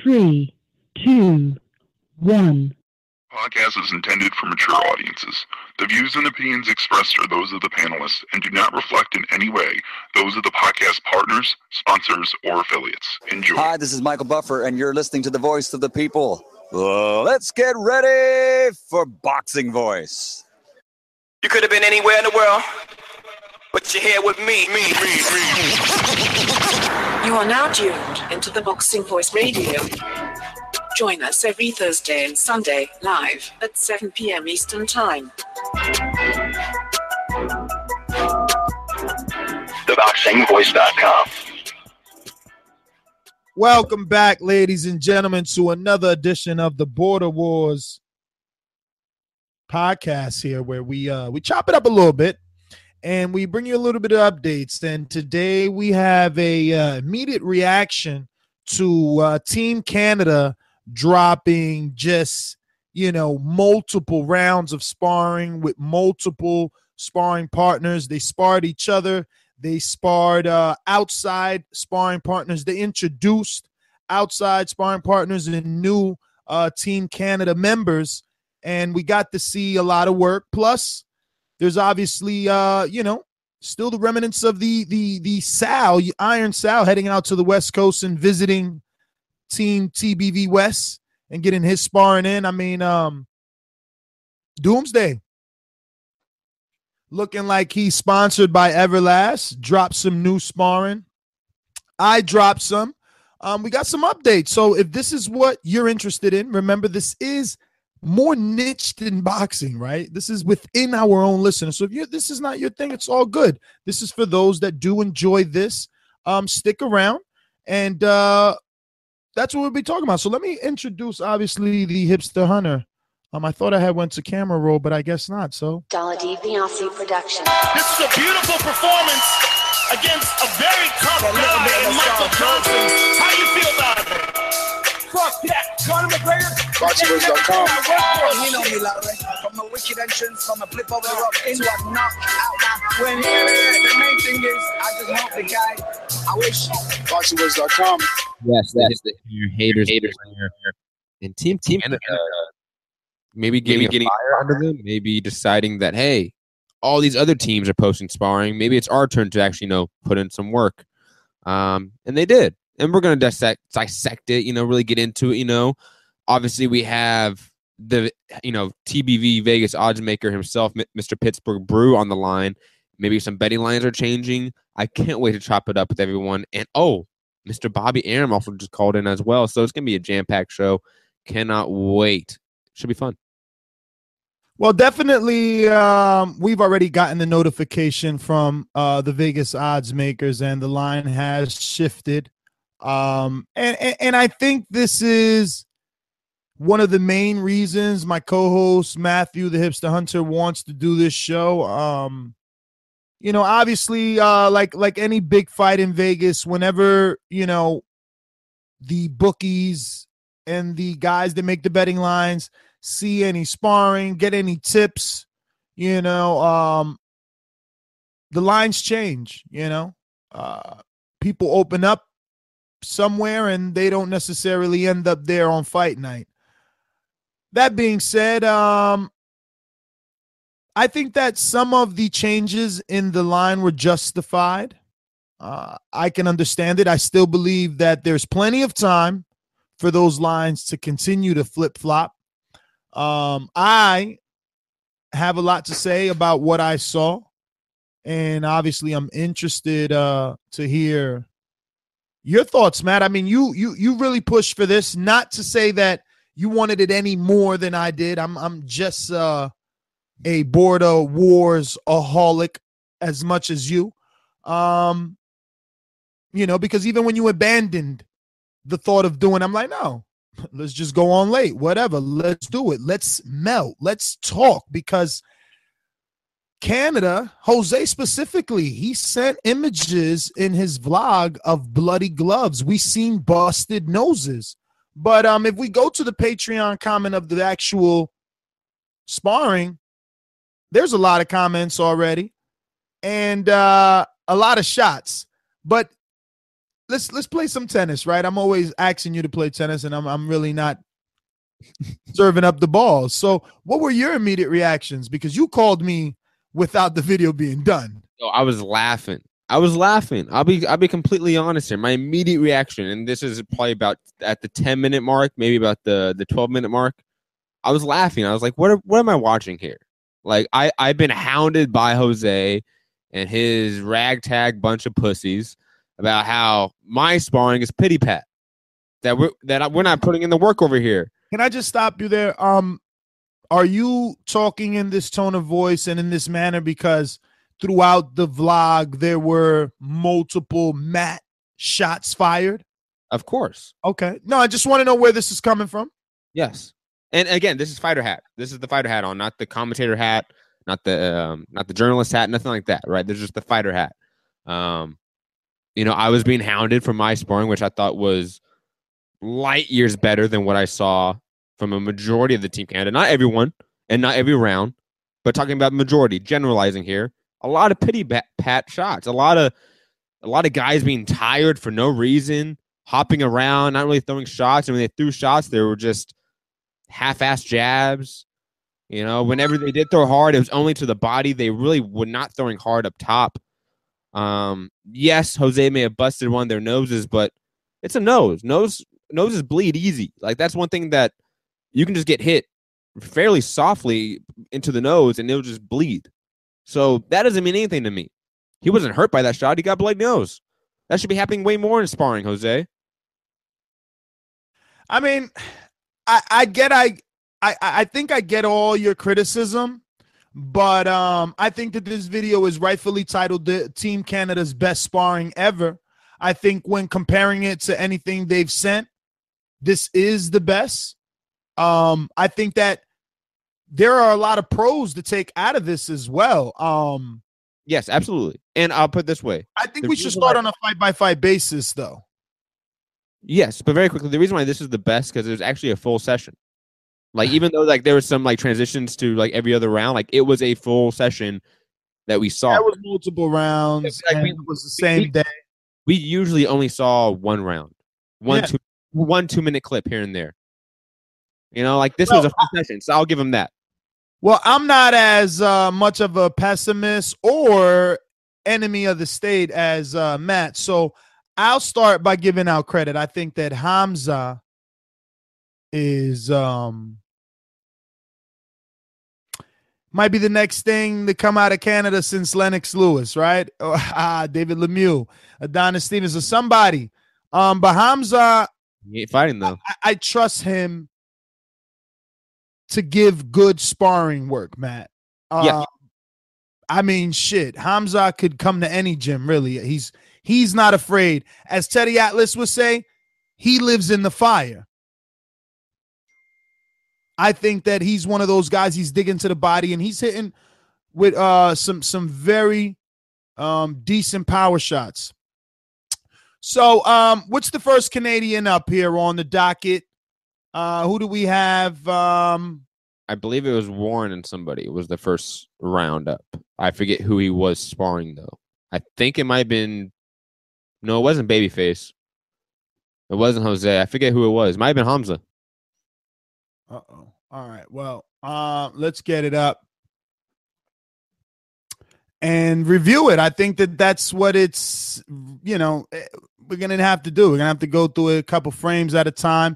3, 2, 1. Podcast is intended for mature audiences. The views and opinions expressed are those of the panelists and do not reflect in any way those of the podcast partners, sponsors, or affiliates. Enjoy. Hi, this is Michael Buffer, and you're listening to the Voice of the People. Let's get ready for Boxing Voice. You could have been anywhere in the world, but you're here with me. You are now tuned into the Boxing Voice Radio. Join us every Thursday and Sunday live at 7 p.m. Eastern Time. TheBoxingVoice.com. Welcome back, ladies and gentlemen, to another edition of the Border Wars podcast here, where we chop it up a little bit and we bring you a little bit of updates. And today we have a immediate reaction to Team Canada dropping just, multiple rounds of sparring with multiple sparring partners. They sparred each other. They sparred outside sparring partners. They introduced outside sparring partners and new Team Canada members. And we got to see a lot of work. Plus, there's obviously, still the remnants of the Sal, Iron Sal, heading out to the West Coast and visiting Team TBV West and getting his sparring in. I mean, Doomsday, looking like he's sponsored by Everlast, dropped some new sparring. I dropped some. We got some updates. So if this is what you're interested in, remember, this is more niche than boxing, right? This is within our own listeners. So if this is not your thing, it's all good. This is for those that do enjoy this. Stick around, and that's what we'll be talking about. So let me introduce, obviously, the Hipster Hunter. I thought I had went to camera roll, but I guess not. So Dollar-D Beyonce production. This is a beautiful performance against a very tough guy, Michael Johnson. How do you feel about it? Fuck that. Conor McGregor. Boxingvoice.com. You know me, Larry. From a wicked entrance, from a flip over the rock into a knockout. When the main thing is, I just help the guy. I wish. Boxingvoice.com. Yes, that is your haters here. And Team Canada, maybe getting fire under them, maybe deciding that, hey, all these other teams are posting sparring. Maybe it's our turn to actually, put in some work. And they did. And we're going to dissect it, really get into it, Obviously, we have the, TBV Vegas odds maker himself, Mr. Pittsburgh Brew, on the line. Maybe some betting lines are changing. I can't wait to chop it up with everyone. And, Mr. Bobby Arum also just called in as well. So it's going to be a jam-packed show. Cannot wait. Should be fun. Well, definitely, we've already gotten the notification from the Vegas odds makers, and the line has shifted. And I think this is one of the main reasons my co-host Matthew, the Hipster Hunter, wants to do this show. Obviously, like any big fight in Vegas, whenever, the bookies and the guys that make the betting lines see any sparring, get any tips, the lines change, people open up somewhere and they don't necessarily end up there on fight night. That being said, I think that some of the changes in the line were justified. I can understand it. I still believe that there's plenty of time for those lines to continue to flip-flop. I have a lot to say about what I saw, and obviously I'm interested to hear your thoughts, Matt. I mean, you really pushed for this, not to say that you wanted it any more than I did. I'm just a Border Wars aholic as much as you. Because even when you abandoned the thought of doing, I'm like, no, let's just go on late, whatever. Let's do it. Let's melt. Let's talk, because Canada, Jose specifically, he sent images in his vlog of bloody gloves. We seen busted noses. But if we go to the Patreon comment of the actual sparring, there's a lot of comments already and a lot of shots. But let's play some tennis, right? I'm always asking you to play tennis, and I'm really not serving up the balls. So, what were your immediate reactions? Because you called me without the video being done. Oh, I was laughing. I'll be completely honest here. My immediate reaction, and this is probably about at the 10-minute mark, maybe about the 12-minute mark. I was laughing. I was like, what am I watching here? Like, I've been hounded by Jose and his ragtag bunch of pussies about how my sparring is pity pat. That we're not putting in the work over here. Can I just stop you there? Are you talking in this tone of voice and in this manner because throughout the vlog there were multiple Matt shots fired? Of course. Okay. No, I just want to know where this is coming from. Yes. And again, this is fighter hat. This is the fighter hat on, not the commentator hat, not the journalist hat, nothing like that, right? There's just the fighter hat. I was being hounded for my sparring, which I thought was light years better than what I saw from a majority of the Team Canada. Not everyone and not every round, but talking about majority, generalizing here. A lot of pity pat shots. A lot of guys being tired for no reason, hopping around, not really throwing shots. And when they threw shots, they were just half-assed jabs. Whenever they did throw hard, it was only to the body. They really were not throwing hard up top. Yes, Jose may have busted one of their noses, but it's a nose. Noses bleed easy. Like, that's one thing that you can just get hit fairly softly into the nose and it'll just bleed. So that doesn't mean anything to me. He wasn't hurt by that shot. He got bloody nose. That should be happening way more in sparring, Jose. I mean, I think I get all your criticism, but I think that this video is rightfully titled the Team Canada's best sparring ever. I think when comparing it to anything they've sent, this is the best. I think that there are a lot of pros to take out of this as well. Yes, absolutely. And I'll put it this way. I think we should start on a fight-by-fight basis, though. Yes, but very quickly, the reason why this is the best because it was actually a full session. Like, even though there was some transitions to every other round, it was a full session that we saw. That was multiple rounds. It was the same day. We usually only saw one round, one 2-minute clip here and there. This was a full session, so I'll give him that. Well, I'm not as much of a pessimist or enemy of the state as Matt, so I'll start by giving out credit. I think that Hamza is might be the next thing to come out of Canada since Lennox Lewis, right? David Lemieux, Adonis Stevens, or somebody. But Hamza, he ain't fighting though. I trust him to give good sparring work, Matt. Yeah. I mean, shit. Hamza could come to any gym, really. He's not afraid. As Teddy Atlas would say, he lives in the fire. I think that he's one of those guys. He's digging to the body, and he's hitting with some very decent power shots. So, what's the first Canadian up here on the docket? Who do we have? I believe it was Warren and somebody. It was the first round up. I forget who he was sparring, though. I think it might have been... No, it wasn't Babyface. It wasn't Jose. I forget who it was. It might have been Hamza. Uh-oh. All right. Well, let's get it up and review it. I think that that's what it's, we're going to have to do. We're going to have to go through a couple frames at a time.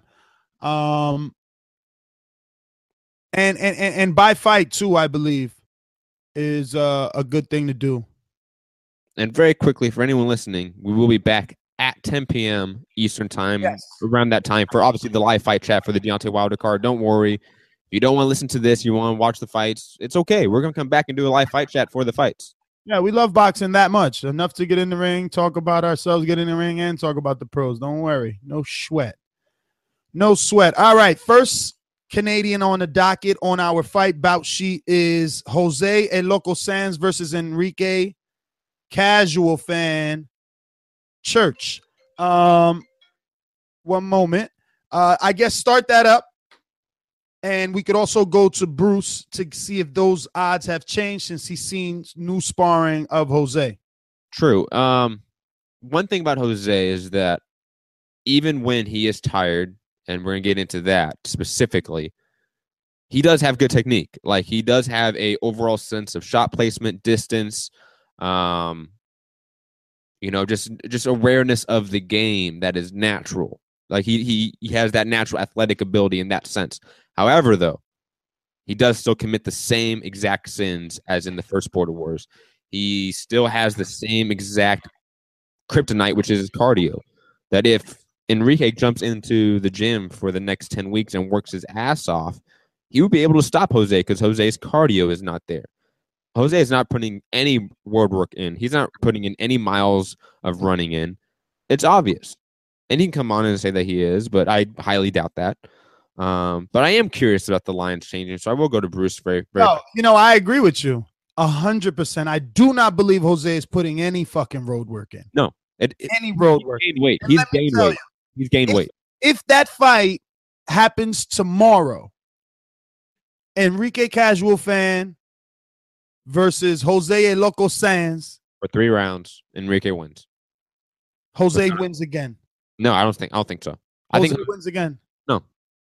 And by fight too, I believe is a good thing to do. And very quickly, for anyone listening, we will be back at 10 p.m. Eastern time, around that time, for obviously the live fight chat for the Deontay Wilder card. Don't worry. If you don't want to listen to this, you want to watch the fights, it's okay. We're going to come back and do a live fight chat for the fights. Yeah, we love boxing that much. Enough to get in the ring, talk about ourselves, get in the ring, and talk about the pros. Don't worry. No sweat. No sweat. All right, first Canadian on the docket on our fight bout sheet is Jose El Loco Sanz versus Enrique Casual Fan Church. One moment. I guess start that up. And we could also go to Bruce to see if those odds have changed since he's seen new sparring of Jose. True. one thing about Jose is that even when he is tired, and we're going to get into that specifically, he does have good technique. Like, he does have a overall sense of shot placement, distance, just awareness of the game that is natural. Like, he has that natural athletic ability in that sense. However, though, he does still commit the same exact sins as in the first Border Wars. He still has the same exact kryptonite, which is his cardio. That if Enrique jumps into the gym for the next 10 weeks and works his ass off, he would be able to stop Jose because Jose's cardio is not there. Jose is not putting any word work in. He's not putting in any miles of running in. It's obvious. And he can come on and say that he is, but I highly doubt that. But I am curious about the lines changing, so I will go to Bruce very. No, I agree with you 100%. I do not believe Jose is putting any fucking road work in. No. Any road work. He's gained weight. He's gained weight. He's gained weight. If that fight happens tomorrow, Enrique Casual Fan versus Jose El Loco Sands, for 3 rounds, Enrique wins. Jose wins again. No, I don't think so. Jose wins again. No.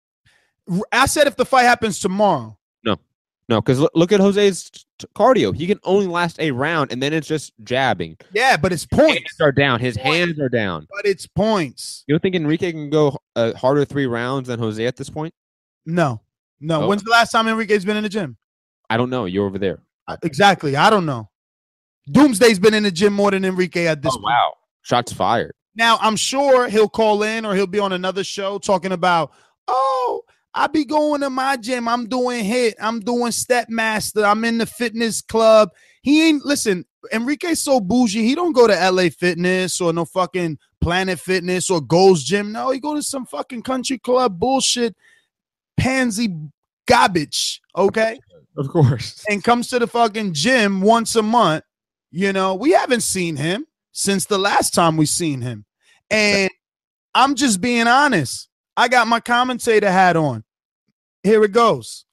I said if the fight happens tomorrow. No, because look at Jose's cardio. He can only last a round, and then it's just jabbing. Yeah, but it's points. Hands are down. His hands are down. But it's points. You don't think Enrique can go harder 3 rounds than Jose at this point? No. Oh. When's the last time Enrique's been in the gym? I don't know. You're over there. Exactly. I don't know. Doomsday's been in the gym more than Enrique at this point. Wow. Shots fired. Now, I'm sure he'll call in or he'll be on another show talking about, I be going to my gym. I'm doing HIIT. I'm doing Step Master. I'm in the fitness club. Listen, Enrique's so bougie. He don't go to LA Fitness or no fucking Planet Fitness or Gold's Gym. No, he go to some fucking country club bullshit, pansy garbage, okay? Of course. And comes to the fucking gym once a month. We haven't seen him since the last time we seen him. And I'm just being honest. I got my commentator hat on. Here it goes.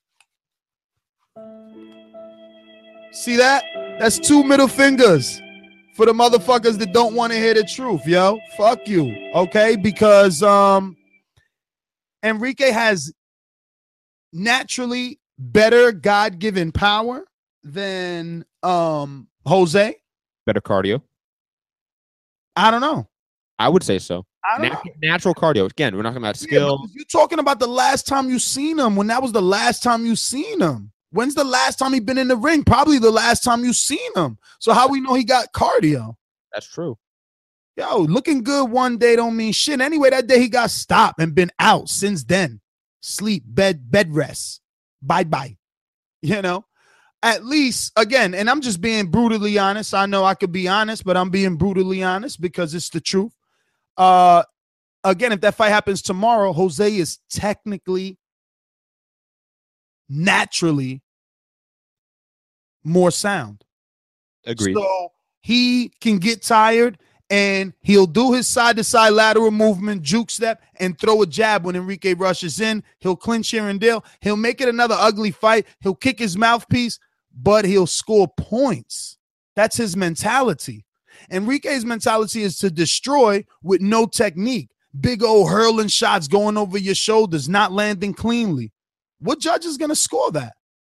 See that? That's 2 middle fingers for the motherfuckers that don't want to hear the truth, yo. Fuck you, okay? Because Enrique has naturally better God-given power than Jose. Better cardio. I don't know. I would say so. Natural cardio. Again, we're not talking about skill. You're talking about the last time you seen him. When that was the last time you seen him. When's the last time he been in the ring? Probably the last time you seen him. So how we know he got cardio? That's true. Yo, looking good one day don't mean shit. Anyway, that day he got stopped and been out since then. Sleep, bed rest. Bye-bye. At least, again, and I'm just being brutally honest. I know I could be honest, but I'm being brutally honest because it's the truth. Again, if that fight happens tomorrow, Jose is technically, naturally more sound. Agreed. So he can get tired and he'll do his side-to-side lateral movement, juke step, and throw a jab when Enrique rushes in. He'll clinch here and there. He'll make it another ugly fight. He'll kick his mouthpiece, but he'll score points. That's his mentality. Enrique's mentality is to destroy with no technique. Big old hurling shots going over your shoulders, not landing cleanly. What judge is going to score that?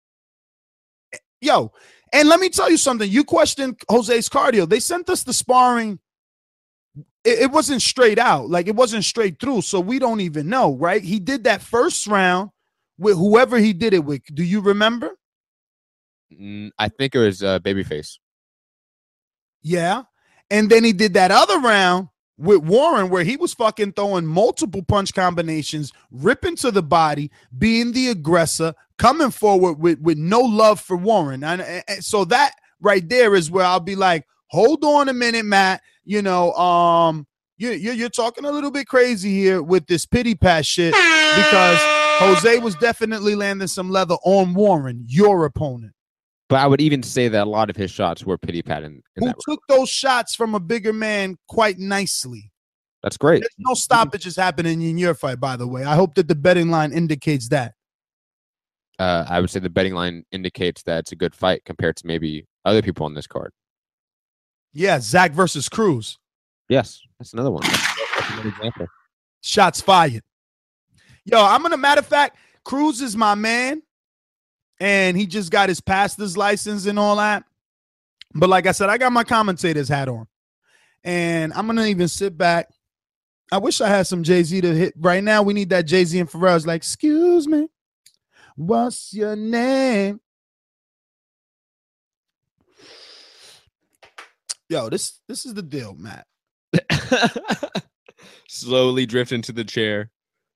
Yo, and let me tell you something. You questioned Jose's cardio. They sent us the sparring. It wasn't straight out. Like, it wasn't straight through, so we don't even know, right? He did that first round with whoever he did it with. Do you remember? I think it was Babyface. Yeah. And then he did that other round with Warren where he was fucking throwing multiple punch combinations, ripping to the body, being the aggressor, coming forward with no love for Warren. And so that right there is where I'll be like, hold on a minute, Matt. You're talking a little bit crazy here with this pity pat shit because Jose was definitely landing some leather on Warren, your opponent. But I would even say that a lot of his shots were pity pat. Who took those shots from a bigger man quite nicely. That's great. There's no stoppages happening in your fight, by the way. I hope that the betting line indicates that. I would say the betting line indicates that it's a good fight compared to maybe other people on this card. Yeah, Zach versus Cruz. Yes, that's another one. That's another example. Shots fired. Yo, matter of fact, Cruz is my man, and he just got his pastor's license and all that. But like I said, I got my commentator's hat on, and I'm gonna even sit back. I wish I had some Jay-Z to hit right now. We need that Jay-Z and Pharrell's like, excuse me, what's your name? Yo, this is the deal, Matt. Slowly drift into the chair.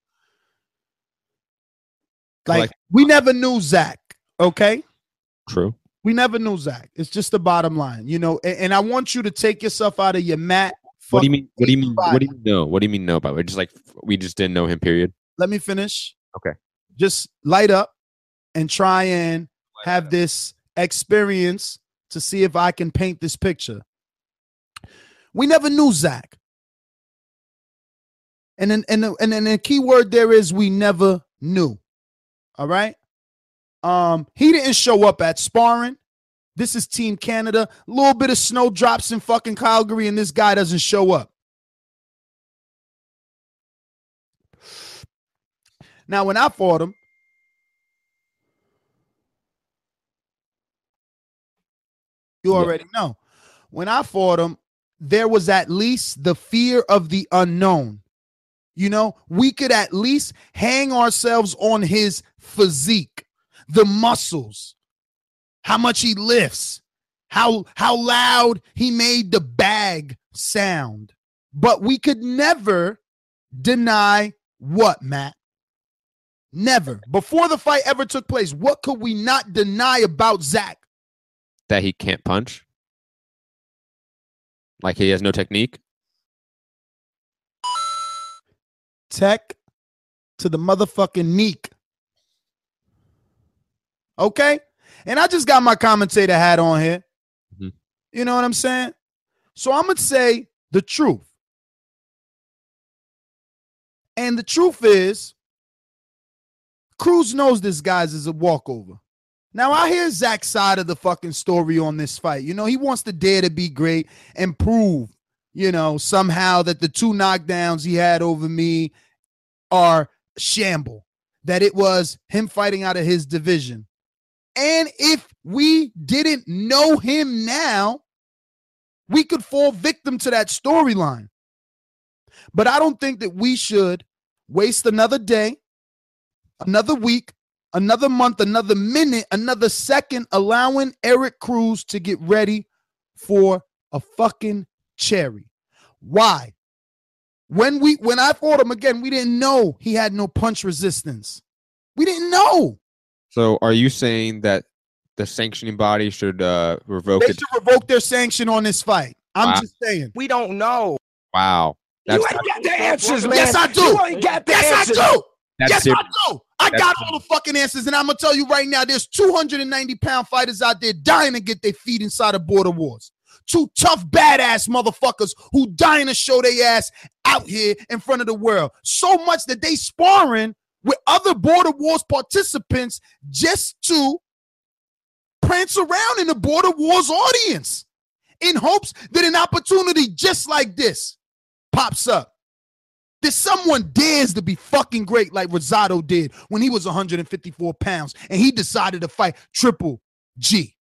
Like, we never knew Zach, okay? True. We never knew Zach. It's just the bottom line, you know. And I want you to take yourself out of your Matt. What do you mean? What do you mean? What do you know? What do you mean? No, by just like we just didn't know him. Period. Let me finish. Okay. Just light up and try and have this experience to see if I can paint this picture. We never knew Zach, and then the key word there is we never knew. All right. He didn't show up at sparring. This is Team Canada. A little bit of snow drops in fucking Calgary, and this guy doesn't show up. Now, when I fought him, you already know. When I fought him, there was at least the fear of the unknown. You know, we could at least hang ourselves on his physique, the muscles, how much he lifts, how loud he made the bag sound. But we could never deny what, Matt? Never. Before the fight ever took place, what could we not deny about Zach? That he can't punch? Like he has no technique? Tech to the motherfucking neek. Okay? And I just got my commentator hat on here. Mm-hmm. You know what I'm saying? So I'm going to say the truth. And the truth is, Cruz knows this guy's is a walkover. Now, I hear Zach's side of the fucking story on this fight. You know, he wants to dare to be great and prove, you know, somehow that the 2 knockdowns he had over me are shamble, that it was him fighting out of his division. And if we didn't know him now, we could fall victim to that storyline. But I don't think that we should waste another day, another week, another month, another minute, another second, allowing Eric Cruz to get ready for a fucking cherry. Why? When I fought him again, we didn't know he had no punch resistance. We didn't know. So are you saying that the sanctioning body should revoke They should revoke their sanction on this fight. I'm just saying. We don't know. Wow. You ain't got the answers, man. Yes, I do. You ain't got the answers. I do. That's yes, I do. I got all the fucking answers, and I'm going to tell you right now, there's 290-pound fighters out there dying to get their feet inside of Border Wars. 2 tough, badass motherfuckers who dying to show their ass out here in front of the world. So much that they sparring with other Border Wars participants just to prance around in the Border Wars audience in hopes that an opportunity just like this pops up. That someone dares to be fucking great like Rosado did when he was 154 pounds and he decided to fight Triple G.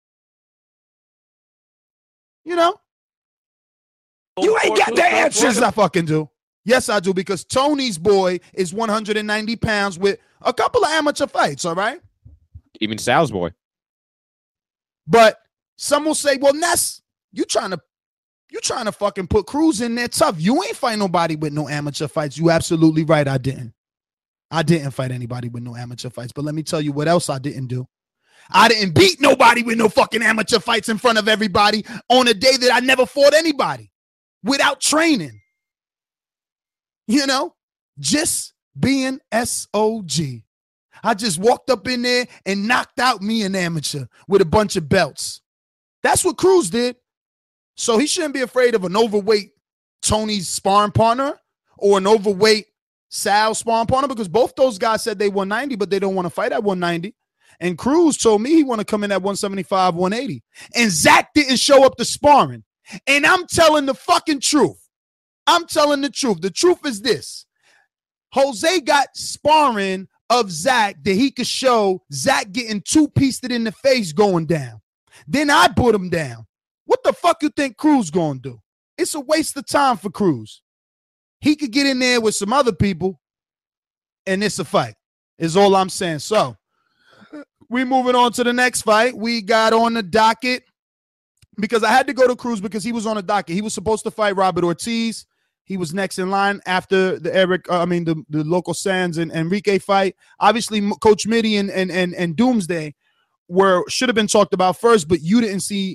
You know? You ain't got the answers. Yes, I fucking do. Yes, I do, because Tony's boy is 190 pounds with a couple of amateur fights, all right? Even Sal's boy. But some will say, well, Ness, you trying to fucking put Cruz in there tough. You ain't fight nobody with no amateur fights. You absolutely right, I didn't. I didn't fight anybody with no amateur fights. But let me tell you what else I didn't do. I didn't beat nobody with no fucking amateur fights in front of everybody on a day that I never fought anybody without training. You know, just being SOG. I just walked up in there and knocked out me an amateur with a bunch of belts. That's what Cruz did. So he shouldn't be afraid of an overweight Tony's sparring partner or an overweight Sal sparring partner, because both those guys said they 190, but they don't want to fight at 190. And Cruz told me he want to come in at 175, 180. And Zach didn't show up to sparring. And I'm telling the fucking truth. I'm telling the truth. The truth is this. Jose got sparring of Zach that he could show Zach getting two-pieced in the face going down. Then I put him down. What the fuck you think Cruz gonna do? It's a waste of time for Cruz. He could get in there with some other people, and it's a fight, is all I'm saying. So, we moving on to the next fight. We got on the docket, because I had to go to Cruz because he was on the docket. He was supposed to fight Robert Ortiz. He was next in line after the Local Sands and Enrique fight. Obviously, Coach Mitty and Doomsday should have been talked about first, but you didn't see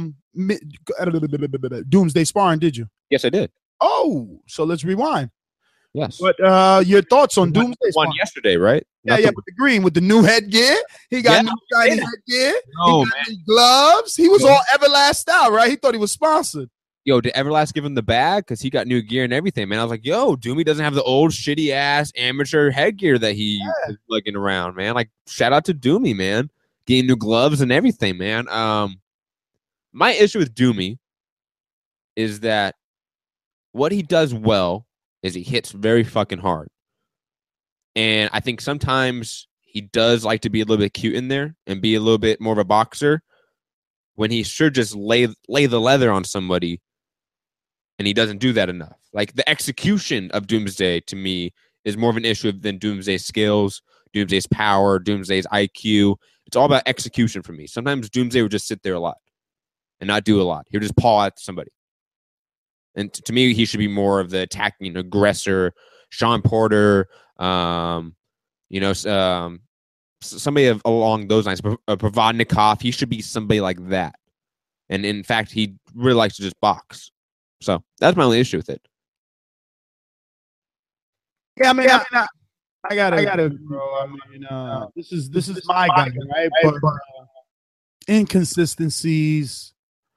Doomsday sparring, did you? Yes, I did. Oh, so let's rewind. Yes. But your thoughts on Doomsday sparring? One yesterday, right? With the green, with the new headgear. He got new shiny headgear. He got new gloves. He was all Everlast style, right? He thought he was sponsored. Yo, did Everlast give him the bag? Because he got new gear and everything, man. I was like, yo, Doomy doesn't have the old shitty-ass amateur headgear that he is lugging around, man. Like, shout out to Doomy, man. Getting new gloves and everything, man. My issue with Doomy is that what he does well is he hits very fucking hard. And I think sometimes he does like to be a little bit cute in there and be a little bit more of a boxer when he should just lay the leather on somebody. And he doesn't do that enough. Like, the execution of Doomsday, to me, is more of an issue than Doomsday's skills, Doomsday's power, Doomsday's IQ. It's all about execution for me. Sometimes Doomsday would just sit there a lot and not do a lot. He would just paw at somebody. And to me, he should be more of the attacking aggressor, Sean Porter, somebody along those lines. Provodnikov, he should be somebody like that. And in fact, he really likes to just box. So that's my only issue with it. Yeah, I gotta, bro. I mean, this is my guy, right? But inconsistencies.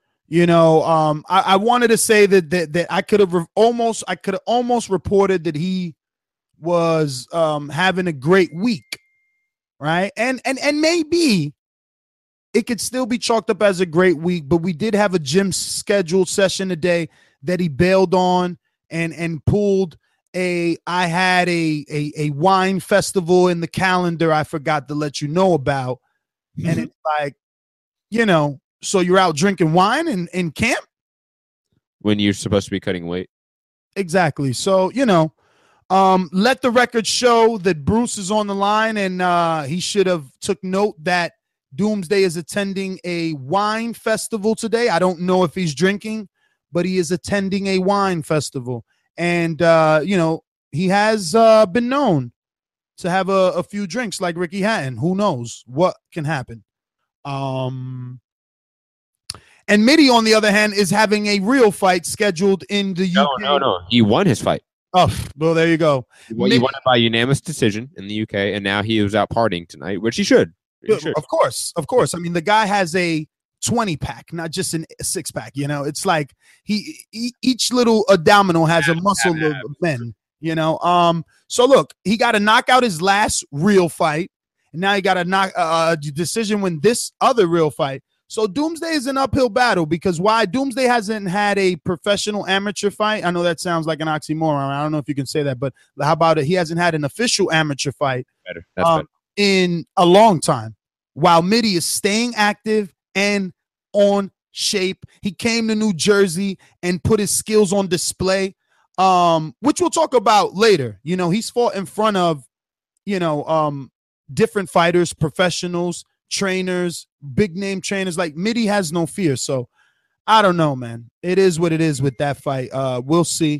I wanted to say that I could have almost reported that he was having a great week, right? And maybe it could still be chalked up as a great week, but we did have a gym scheduled session today that he bailed on and pulled I had a wine festival in the calendar I forgot to let you know about. And it's like, so you're out drinking wine in camp? When you're supposed to be cutting weight. Exactly. So, let the record show that Bruce is on the line, and he should have took note that Doomsday is attending a wine festival today. I don't know if he's drinking, but he is attending a wine festival. And, he has been known to have a few drinks like Ricky Hatton. Who knows what can happen? And Mitty, on the other hand, is having a real fight scheduled in the UK. No. He won his fight. Oh, well, there you go. Well, he won it by unanimous decision in the UK, and now he was out partying tonight, which he should. Of course. I mean, the guy has a 20-pack, not just a 6-pack. It's like each little abdominal has a muscle of men. So look, he got to knock out his last real fight, and now he got to knock a decision win this other real fight. So Doomsday is an uphill battle because why? Doomsday hasn't had a professional amateur fight. I know that sounds like an oxymoron. I don't know if you can say that, but how about it? He hasn't had an official amateur fight better. In a long time. While Mitty is staying active and on shape, he came to New Jersey and put his skills on display, which we'll talk about later. He's fought in front of, different fighters, professionals, trainers, big name trainers. Like Mitty has no fear. So I don't know, man. It is what it is with that fight. We'll see.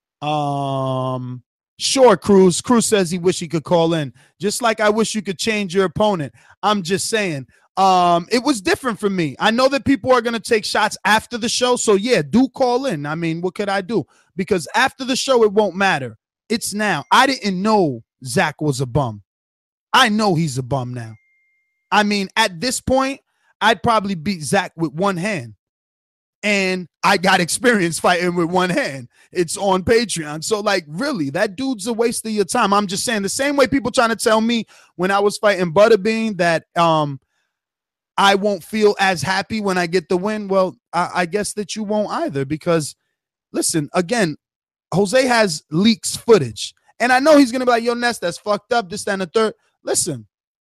Sure, Cruz. Cruz says he wish he could call in. Just like I wish you could change your opponent. I'm just saying. It was different for me. I know that people are going to take shots after the show. So, yeah, do call in. I mean, what could I do? Because after the show, it won't matter. It's now. I didn't know Zach was a bum. I know he's a bum now. I mean, at this point, I'd probably beat Zach with one hand. And I got experience fighting with one hand. It's on Patreon. So, like, really, that dude's a waste of your time. I'm just saying the same way people trying to tell me when I was fighting Butterbean that I won't feel as happy when I get the win. Well, I guess that you won't either because, listen, again, Jose has leaks footage. And I know he's going to be like, yo, Ness, that's fucked up, this, that, and the third. Listen,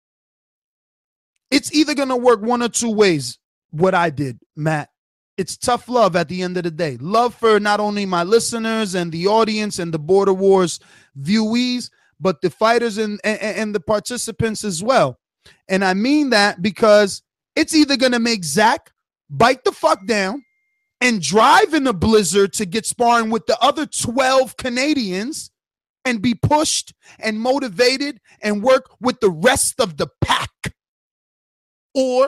it's either going to work one or two ways, what I did, Matt. It's tough love at the end of the day. Love for not only my listeners and the audience and the Border Wars viewees, but the fighters and the participants as well. And I mean that because it's either going to make Zach bite the fuck down and drive in a blizzard to get sparring with the other 12 Canadians and be pushed and motivated and work with the rest of the pack. Or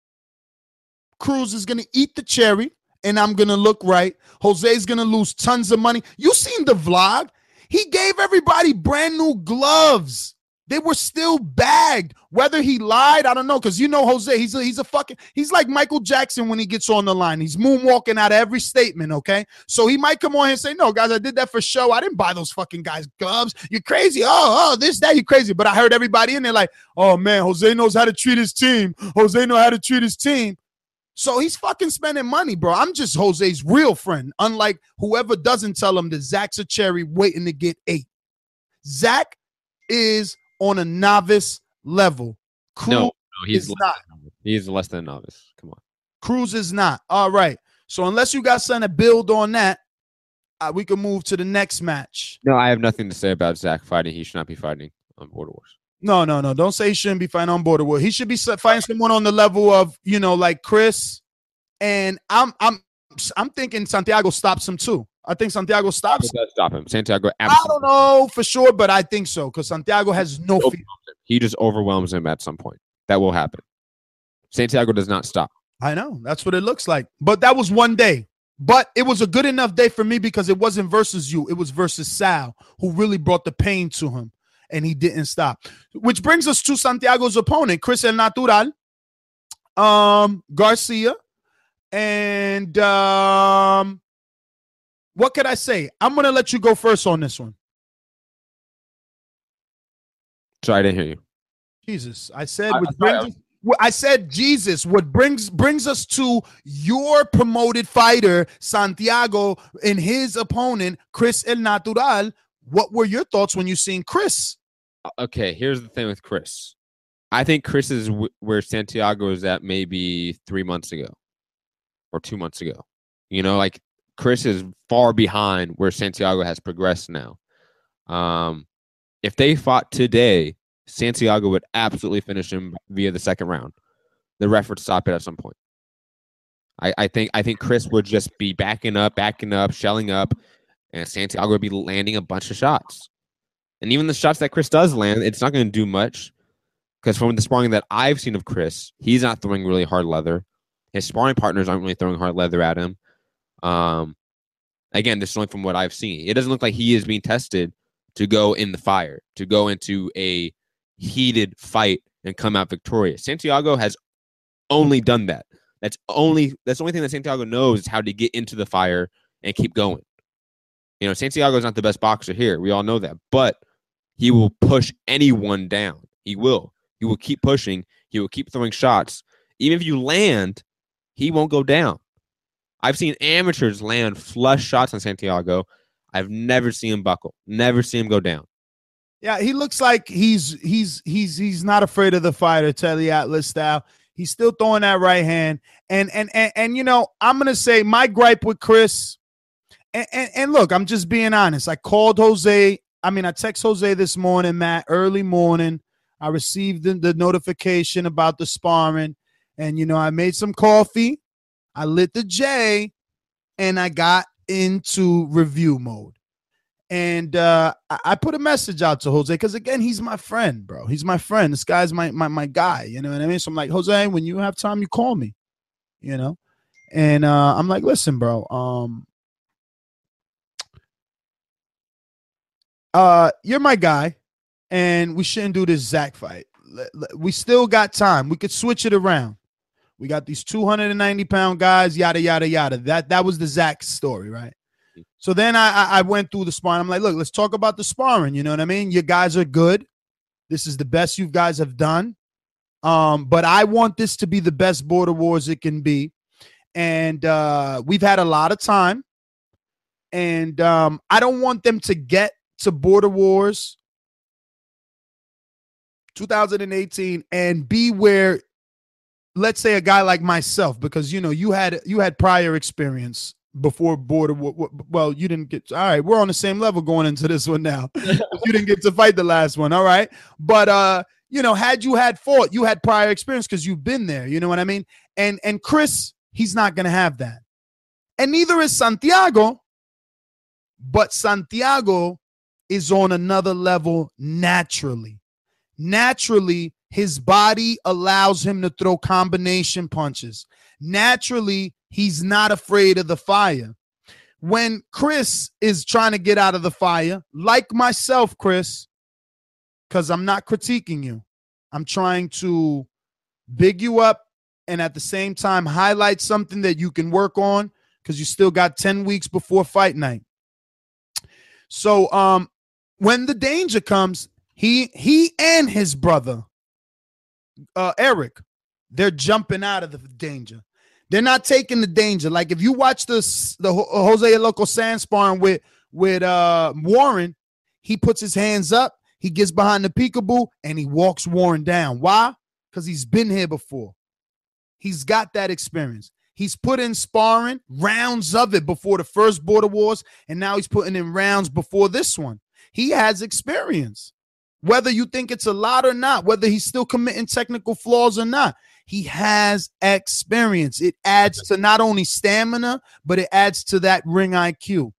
Cruz is going to eat the cherry and I'm going to look right. Jose's going to lose tons of money. You seen the vlog? He gave everybody brand new gloves. They were still bagged. Whether he lied, I don't know. Because you know Jose, he's like Michael Jackson when he gets on the line. He's moonwalking out of every statement, okay? So he might come on here and say, no, guys, I did that for show. I didn't buy those fucking guys' gloves. You're crazy. Oh, this, that, you crazy. But I heard everybody in there like, oh, man, Jose knows how to treat his team. Jose knows how to treat his team. So he's fucking spending money, bro. I'm just Jose's real friend, unlike whoever doesn't tell him that Zach's a cherry waiting to get 8. Zach is on a novice level. Cruz he's not. He's less than a novice. Come on. Cruz is not. All right. So unless you got something to build on that, we can move to the next match. No, I have nothing to say about Zach fighting. He should not be fighting on Border Wars. No. Don't say he shouldn't be fighting on Border Wars. He should be fighting someone on the level of, like Chris. And I'm thinking Santiago stops him too. I think Santiago stops him. Does stop him. Santiago absolutely. I don't know for sure, but I think so because Santiago has no fear. He just overwhelms him at some point. That will happen. Santiago does not stop. I know. That's what it looks like. But that was one day. But it was a good enough day for me because it wasn't versus you. It was versus Sal, who really brought the pain to him, and he didn't stop. Which brings us to Santiago's opponent, Chris El Natural, Garcia, and what could I say? I'm going to let you go first on this one. Sorry, I didn't hear you. Jesus. I said Jesus. What brings us to your promoted fighter, Santiago, and his opponent, Chris El Natural. What were your thoughts when you seen Chris? Okay, here's the thing with Chris. I think Chris is where Santiago is at maybe 3 months ago or 2 months ago. Like Chris is far behind where Santiago has progressed now. If they fought today, Santiago would absolutely finish him via the second round. The ref would stop it at some point. I think Chris would just be backing up, shelling up, and Santiago would be landing a bunch of shots. And even the shots that Chris does land, it's not going to do much because from the sparring that I've seen of Chris, he's not throwing really hard leather. His sparring partners aren't really throwing hard leather at him. Again, this is only from what I've seen. It doesn't look like he is being tested to go in the fire, to go into a heated fight and come out victorious. Santiago has only done that. That's the only thing that Santiago knows is how to get into the fire and keep going. Santiago is not the best boxer here. We all know that. But he will push anyone down. He will. He will keep pushing. He will keep throwing shots. Even if you land, he won't go down. I've seen amateurs land flush shots on Santiago. I've never seen him buckle. Never seen him go down. Yeah, he looks like he's not afraid of the fighter, Telly Atlas style. He's still throwing that right hand. And I'm gonna say my gripe with Chris. And look, I'm just being honest. I called Jose. I text Jose this morning, Matt, early morning. I received the notification about the sparring, and I made some coffee. I lit the J, and I got into review mode. And I put a message out to Jose because, again, he's my friend, bro. He's my friend. This guy's my guy. You know what I mean? So I'm like, Jose, when you have time, you call me. And I'm like, listen, bro. You're my guy, and we shouldn't do this Zach fight. We still got time. We could switch it around. We got these 290-pound guys, yada, yada, yada. That was the Zach story, right? So then I went through the sparring. I'm like, look, let's talk about the sparring. You know what I mean? You guys are good. This is the best you guys have done. But I want this to be the best Border Wars it can be. And we've had a lot of time. And I don't want them to get to Border Wars 2018 and be where, let's say, a guy like myself, because you had prior experience before Border War. Well, you didn't get. All right, we're on the same level going into this one now. You didn't get to fight the last one. All right, but had you had fought, you had prior experience because you've been there. You know what I mean? And Chris, he's not gonna have that, and neither is Santiago. But Santiago is on another level naturally. Naturally, his body allows him to throw combination punches. Naturally, he's not afraid of the fire. When Chris is trying to get out of the fire, like myself, Chris, because I'm not critiquing you, I'm trying to big you up and at the same time highlight something that you can work on because you still got 10 weeks before fight night. So when the danger comes, he and his brother, Eric, they're jumping out of the danger. They're not taking the danger. Like if you watch the Jose Loco San sparring with Warren, he puts his hands up, he gets behind the peekaboo, and he walks Warren down. Why? Because he's been here before. He's got that experience. He's put in sparring, rounds of it before the first Border Wars, and now he's putting in rounds before this one. He has experience. Whether you think it's a lot or not, whether he's still committing technical flaws or not, he has experience. It adds to not only stamina, but it adds to that ring IQ.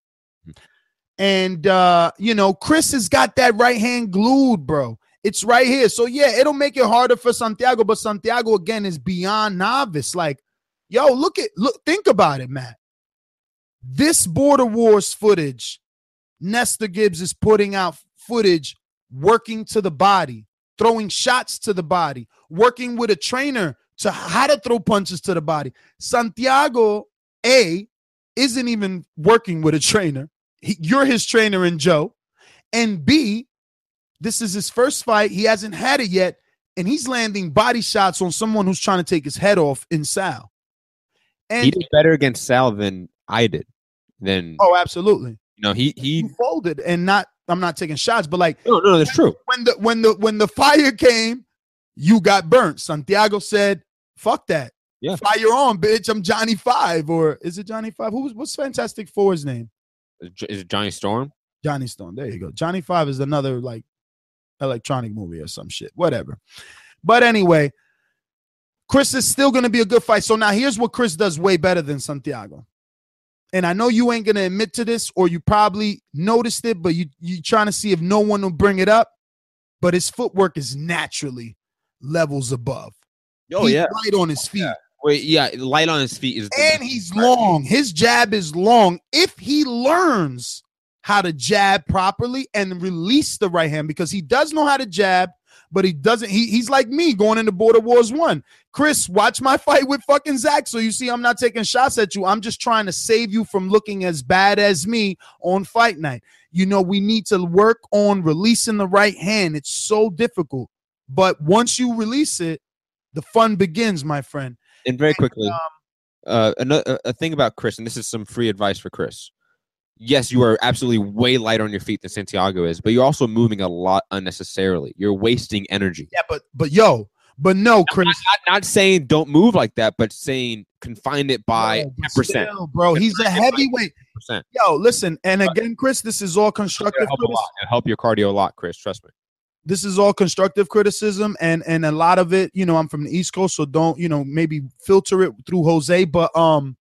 And, Chris has got that right hand glued, bro. It's right here. So, yeah, it'll make it harder for Santiago, but Santiago, again, is beyond novice. Like, yo, think about it, Matt. This Border Wars footage, Nestor Gibbs is putting out footage working to the body, throwing shots to the body, working with a trainer to how to throw punches to the body. Santiago, A, isn't even working with a trainer. You're his trainer in Joe. And B, this is his first fight. He hasn't had it yet, and he's landing body shots on someone who's trying to take his head off in Sal. And he did better against Sal than I did. Oh, absolutely. He folded and not. I'm not taking shots, but like no, that's true. When the fire came, you got burnt. Santiago said, "Fuck that, yeah, fire on, bitch. I'm Johnny Five, or is it Johnny Five? What's Fantastic Four's name? Is it Johnny Storm? Johnny Storm. There you go. Johnny Five is another like electronic movie or some shit, whatever. But anyway, Chris is still going to be a good fight. So now here's what Chris does way better than Santiago. And I know you ain't going to admit to this, or you probably noticed it, but you trying to see if no one will bring it up. But his footwork is naturally levels above. Oh, he's yeah. light on his feet. Yeah. Wait, yeah, light on his feet is. And he's long. His jab is long. If he learns how to jab properly and release the right hand, because he does know how to jab, but he doesn't. He's like me going into Border Wars 1. Chris, watch my fight with fucking Zach. So you see, I'm not taking shots at you. I'm just trying to save you from looking as bad as me on fight night. We need to work on releasing the right hand. It's so difficult. But once you release it, the fun begins, my friend. And very quickly, a thing about Chris, and this is some free advice for Chris. Yes, you are absolutely way lighter on your feet than Santiago is, but you're also moving a lot unnecessarily. You're wasting energy. Yeah, but no, Chris. Not saying don't move like that, but saying confine it by 10%. Still, bro, he's a heavyweight. 10%. Yo, listen, and again, Chris, this is all constructive. It'll help your cardio a lot, Chris. Trust me. This is all constructive criticism, and a lot of it, I'm from the East Coast, so don't, maybe filter it through Jose. But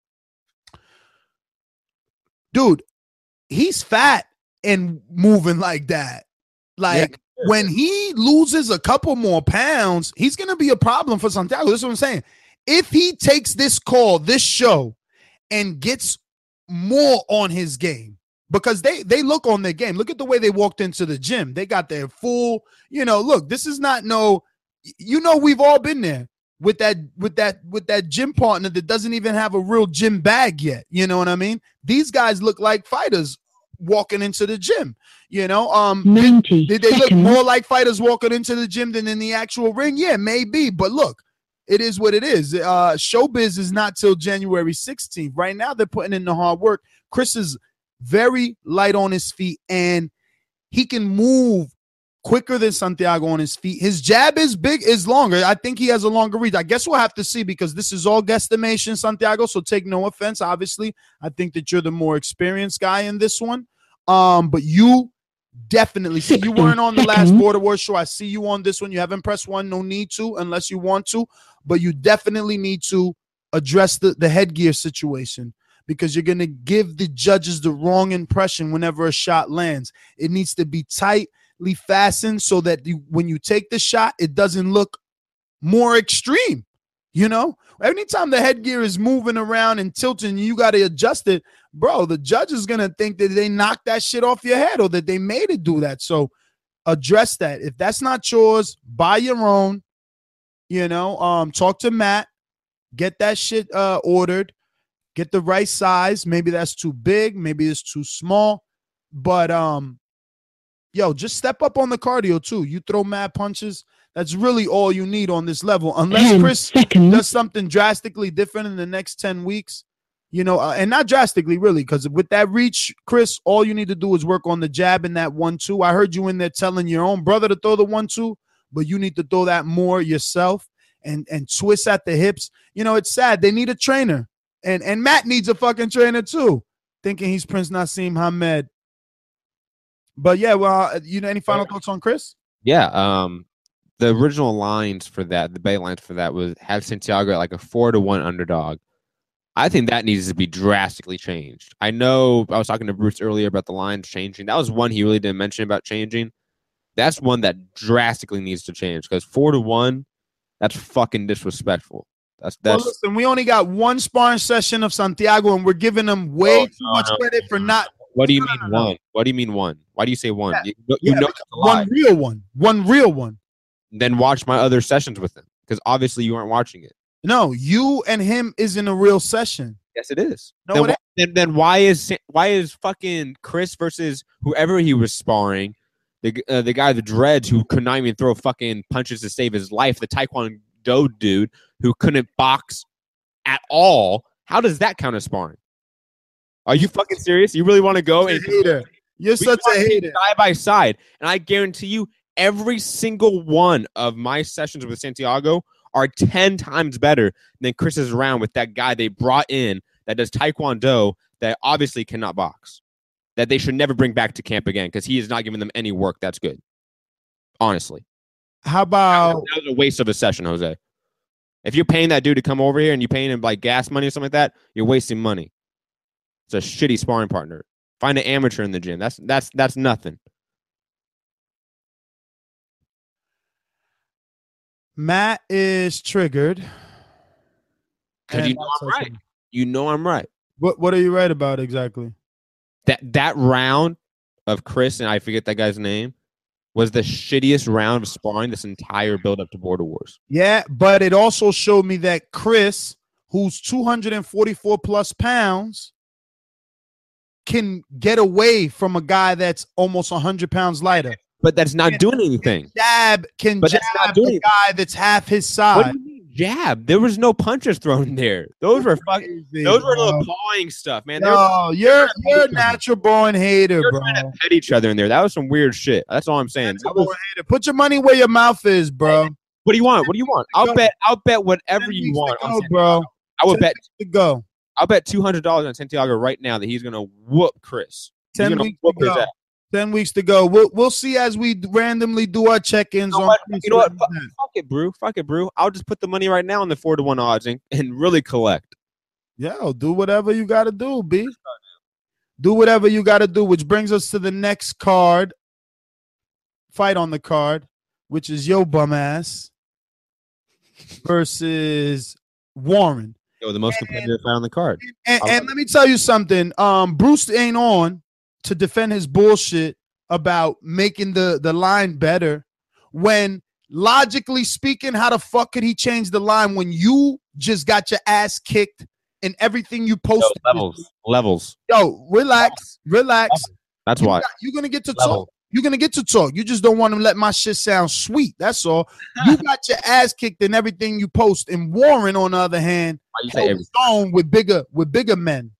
dude, he's fat and moving like that. Like when he loses a couple more pounds, he's gonna be a problem for Santiago. That's what I'm saying. If he takes this show, and gets more on his game. Because they look on their game. Look at the way they walked into the gym. They got their full, look, this is not we've all been there with that gym partner that doesn't even have a real gym bag yet. You know what I mean? These guys look like fighters walking into the gym. They look more like fighters walking into the gym than in the actual ring? Yeah, maybe. But look, it is what it is. Showbiz is not till January 16th. Right now, they're putting in the hard work. Chris is very light on his feet, and he can move quicker than Santiago on his feet. His jab is longer. I think he has a longer reach. I guess we'll have to see because this is all guesstimation, Santiago, so take no offense. Obviously, I think that you're the more experienced guy in this one. But you definitely see you weren't on the last Border Wars show. I see you on this one. You haven't pressed one. No need to unless you want to, but you definitely need to address the headgear situation because you're going to give the judges the wrong impression whenever a shot lands. It needs to be tightly fastened so that when you take the shot, it doesn't look more extreme. You know, anytime the headgear is moving around and tilting, you got to adjust it, bro. The judge is going to think that they knocked that shit off your head or that they made it do that. So address that. If that's not yours, buy your own, you know, talk to Matt, get that shit ordered, get the right size. Maybe that's too big. Maybe it's too small, but, yo, just step up on the cardio too. You throw mad punches. That's really all you need on this level. Unless Chris does something drastically different in the next 10 weeks, you know, and not drastically really, because with that reach, Chris, all you need to do is work on the jab and that 1-2. I heard you in there telling your own brother to throw the 1-2, but you need to throw that more yourself and twist at the hips. You know, it's sad. They need a trainer. And Matt needs a fucking trainer too, thinking he's Prince Nassim Hamed. But yeah, well, you know, any final thoughts on Chris? Yeah, the original lines for that, the bet lines for that was have Santiago at like a 4-1 underdog. I think that needs to be drastically changed. I know I was talking to Bruce earlier about the lines changing. That was one he really didn't mention about changing. That's one that drastically needs to change because 4-1, that's fucking disrespectful. That's well, listen, we only got one sparring session of Santiago, and we're giving him way too much credit for not. What do you mean one? What do you mean one? Why do you say one? Yeah. You know one real one. One real one. Then watch my other sessions with him because obviously you aren't watching it. No, you and him isn't a real session. Yes, it is. No, then why is fucking Chris versus whoever he was sparring, the guy the dreads who could not even throw fucking punches to save his life, the Taekwondo dude who couldn't box at all? How does that count as sparring? Are you fucking serious? You really want to go and hater? You're such a hater. Side by side, and I guarantee you, every single one of my sessions with Santiago are 10 times better than Chris's round with that guy they brought in that does Taekwondo that obviously cannot box. That they should never bring back to camp again because he is not giving them any work that's good. Honestly. How about... That was a waste of a session, Jose. If you're paying that dude to come over here and you're paying him like gas money or something like that, you're wasting money. It's a shitty sparring partner. Find an amateur in the gym. That's nothing. Matt is triggered. Because you know I'm right. You know I'm right. What are you right about exactly? That round of Chris, and I forget that guy's name, was the shittiest round of sparring this entire build-up to Border Wars. Yeah, but it also showed me that Chris, who's 244 plus pounds, can get away from a guy that's almost 100 pounds lighter. But that's not doing anything. Jab a guy that's half his size. What do you mean jab? There was no punches thrown there. Those were fucking. Those were little pawing stuff, man. No, you're a natural born hater, bro. Trying to pet each other in there. That was some weird shit. That's all I'm saying. Put your money where your mouth is, bro. What do you want? What do you want? I'll bet whatever you want, bro. I would bet to go. I'll bet $200 on Santiago right now that he's gonna whoop Chris. 10 weeks to go. 10 weeks to go. We'll see as we randomly do our check-ins. You know what? Fuck it, brew. I'll just put the money right now on the 4-1 odds and really collect. Yeah, do whatever you got to do, B. Do whatever you got to do, which brings us to the next card. Fight on the card, which is Yo Bum Ass versus Warren. Yo, the most competitive fight on the card. And let me tell you something. Bruce ain't on to defend his bullshit about making the line better when logically speaking, how the fuck could he change the line when you just got your ass kicked and everything you posted? Yo, levels. Yo, relax. That's why. You're going to get to talk. You're going to get to talk. You just don't want to let my shit sound sweet. That's all. You got your ass kicked in everything you post. And Warren, on the other hand, held his own with bigger men.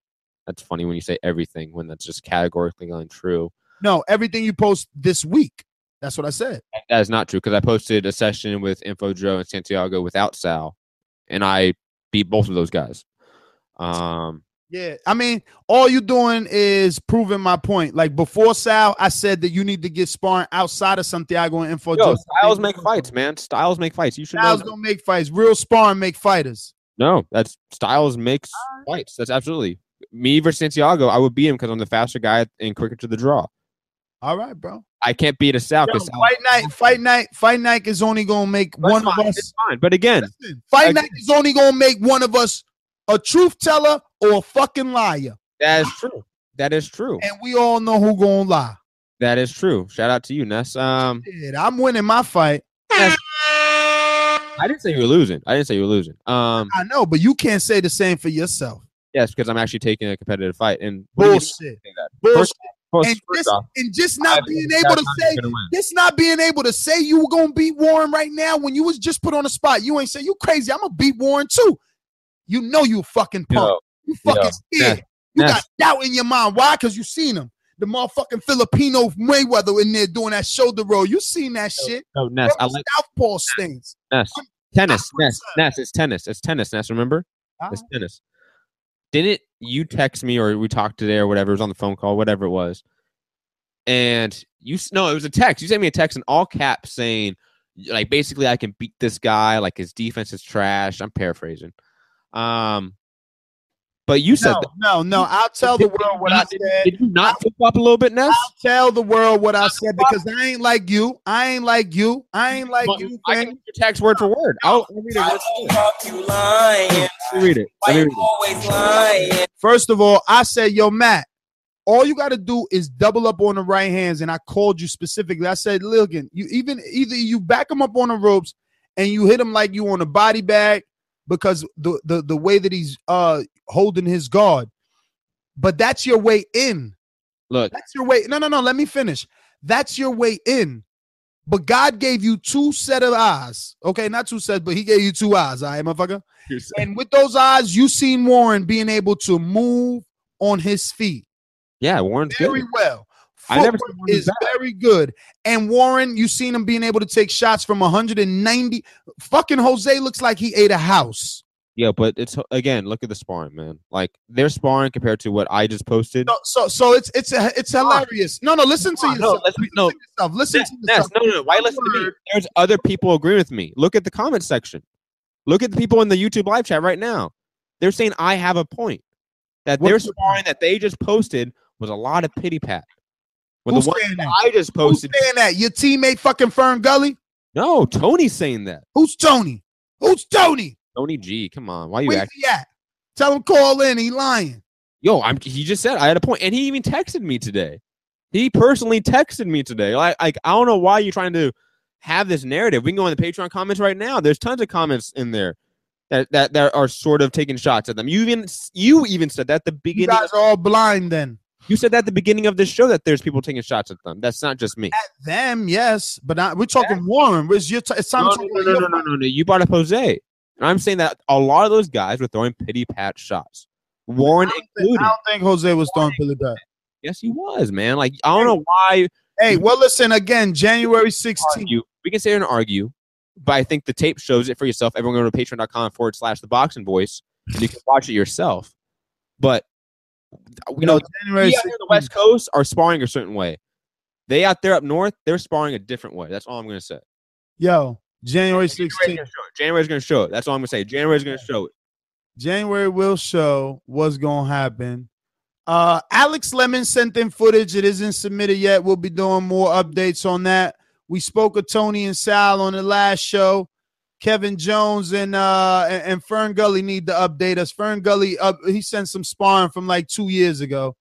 That's funny when you say everything when that's just categorically untrue. No, everything you post this week. That's what I said. That is not true because I posted a session with Info Joe and Santiago without Sal, and I beat both of those guys. Yeah, I mean, all you're doing is proving my point. Like before Sal, I said that you need to get sparring outside of Santiago and Info Joe. Styles make fights, man. Styles make fights. You should Styles know don't make fights. Real sparring make fighters. No, that's Styles makes fights. That's absolutely me versus Santiago. I would beat him because I'm the faster guy and quicker to the draw. All right, bro. I can't beat a Sal because Fight night is only gonna make one of us. It's fine, but again, Fight night is only gonna make one of us a truth teller or a fucking liar. That is true. That is true. And we all know who gonna lie. That is true. Shout out to you, Ness. I'm winning my fight. I didn't say you were losing. I I know, but you can't say the same for yourself. Yes, because I'm actually taking a competitive fight. And bullshit. Bullshit. And just not being able to say you were gonna beat Warren right now when you was just put on the spot. You ain't say you crazy. I'm gonna beat Warren too. You know you fucking punk. You fucking scared. You got doubt in your mind. Why? Because you seen him. The motherfucking Filipino Mayweather in there doing that shoulder roll. You seen that shit. No, Ness. I like southpaw stings. Ness. Tennis. Ness. It's tennis. It's tennis, Ness. Remember? It's tennis. Didn't you text me or we talked today or whatever? It was on the phone call, whatever it was. And it was a text. You sent me a text in all caps saying, like, basically, I can beat this guy. Like, his defense is trash. I'm paraphrasing. But you said no. I'll tell the world what I said. Did you not flip up a little bit, Ness? I'll tell the world what I said because I ain't like you. I ain't like you. I can read your text word for word. I'll read it. Read it. First of all, I said, yo, Matt, all you got to do is double up on the right hands, and I called you specifically. I said, Lilligan, either you back him up on the ropes and you hit him like you on a body bag because the way that he's holding his guard, but that's your way in. Look, that's your way. No. Let me finish. That's your way in. But God gave you two set of eyes. Okay, not two sets, but He gave you two eyes. All right, motherfucker. And with those eyes, you seen Warren being able to move on his feet. Yeah, Warren's very good. Well. Footwork is very good. And Warren, you seen him being able to take shots from 190. Fucking Jose looks like he ate a house. Yeah, but it's again, look at the sparring, man. Like they're sparring compared to what I just posted. So it's hilarious. No, listen to yourself. Listen to yourself. No. Why listen to me? There's other people agreeing with me. Look at the comment section. Look at the people in the YouTube live chat right now. They're saying I have a point. That their sparring that they just posted was a lot of pity pat. When Who's the one saying that? I just posted. Who's saying that? Your teammate fucking Fern Gully? No, Tony's saying that. Who's Tony? Who's Tony? Tony G, come on. Why you Where's he at? Tell him call in. He lying. Yo, he just said I had a point, and he even texted me today. He personally texted me today. Like I don't know why you're trying to have this narrative. We can go in the Patreon comments right now. There's tons of comments in there that are sort of taking shots at them. You even said that at the beginning. You guys are all blind then. You said that at the beginning of this show that there's people taking shots at them. That's not just me. At them, yes, but we're talking Warren. It's time to talk about no. You brought up Jose. And I'm saying that a lot of those guys were throwing pity pat shots. Warren included. I don't think Jose was throwing pity pat. Yes, he was, man. Like, I don't know why. Hey, well, listen, again, January 16th. We can sit here and argue, but I think the tape shows it for yourself. Everyone go to patreon.com/the Boxing Voice. And you can watch it yourself. But, January we out here on the West Coast are sparring a certain way. They out there up north, they're sparring a different way. That's all I'm going to say. Yo, January 16th. January's going to show it. That's all I'm going to say. January's going to show it. January will show what's going to happen. Alex Lemon sent in footage. It isn't submitted yet. We'll be doing more updates on that. We spoke of Tony and Sal on the last show. Kevin Jones and Fern Gully need to update us. Fern Gully, he sent some sparring from like 2 years ago.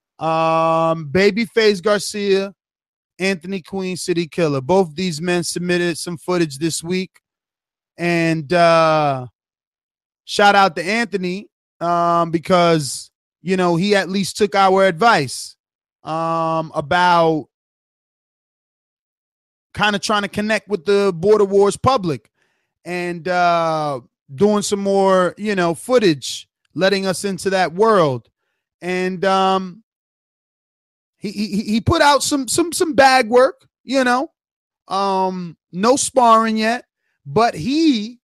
Babyface Garcia, Anthony Queen, City Killer. Both these men submitted some footage this week. And shout out to Anthony because, he at least took our advice about kind of trying to connect with the Border Wars public and doing some more, footage, letting us into that world. and he put out some bag work, you know. No sparring yet, but he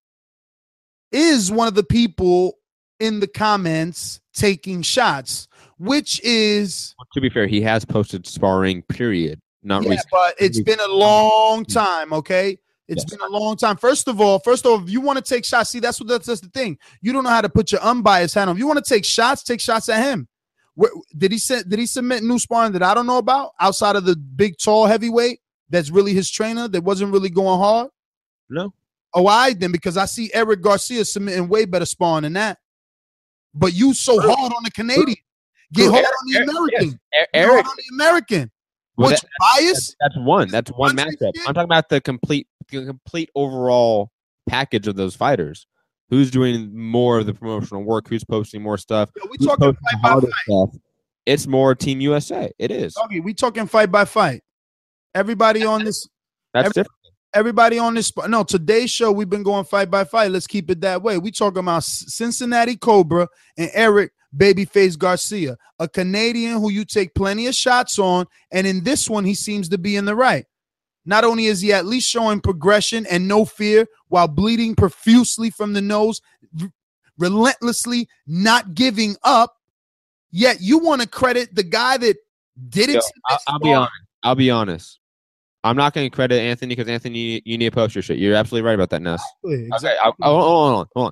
is one of the people in the comments taking shots, which is, to be fair, he has posted sparring, period. Not recent. But it's been a long time, okay? It's been a long time. First of all, if you want to take shots, see, that's the thing. You don't know how to put your unbiased hat on. If you want to take shots at him. Did he submit new sparring that I don't know about outside of the big, tall heavyweight that's really his trainer that wasn't really going hard? No. Oh, I then, because I see Eric Garcia submitting way better sparring than that. But you so hard on the Canadian. Get hard on the American. Get hard on the American. Well, Which bias? That's one matchup. I'm talking about the complete overall package of those fighters. Who's doing more of the promotional work? Who's posting more stuff? We talking fight by fight. Stuff? It's more Team USA. It is. Okay, we talking fight by fight. Everybody on this. That's different. Everybody on this. No, today's show we've been going fight by fight. Let's keep it that way. We talking about Cincinnati Cobra and Eric Babyface Garcia, a Canadian who you take plenty of shots on, and in this one, he seems to be in the right. Not only is he at least showing progression and no fear while bleeding profusely from the nose, relentlessly not giving up, yet you want to credit the guy that did it. I'll be honest. I'm not going to credit Anthony because Anthony, you need to post your shit. You're absolutely right about that, Ness. Exactly. Okay, hold on.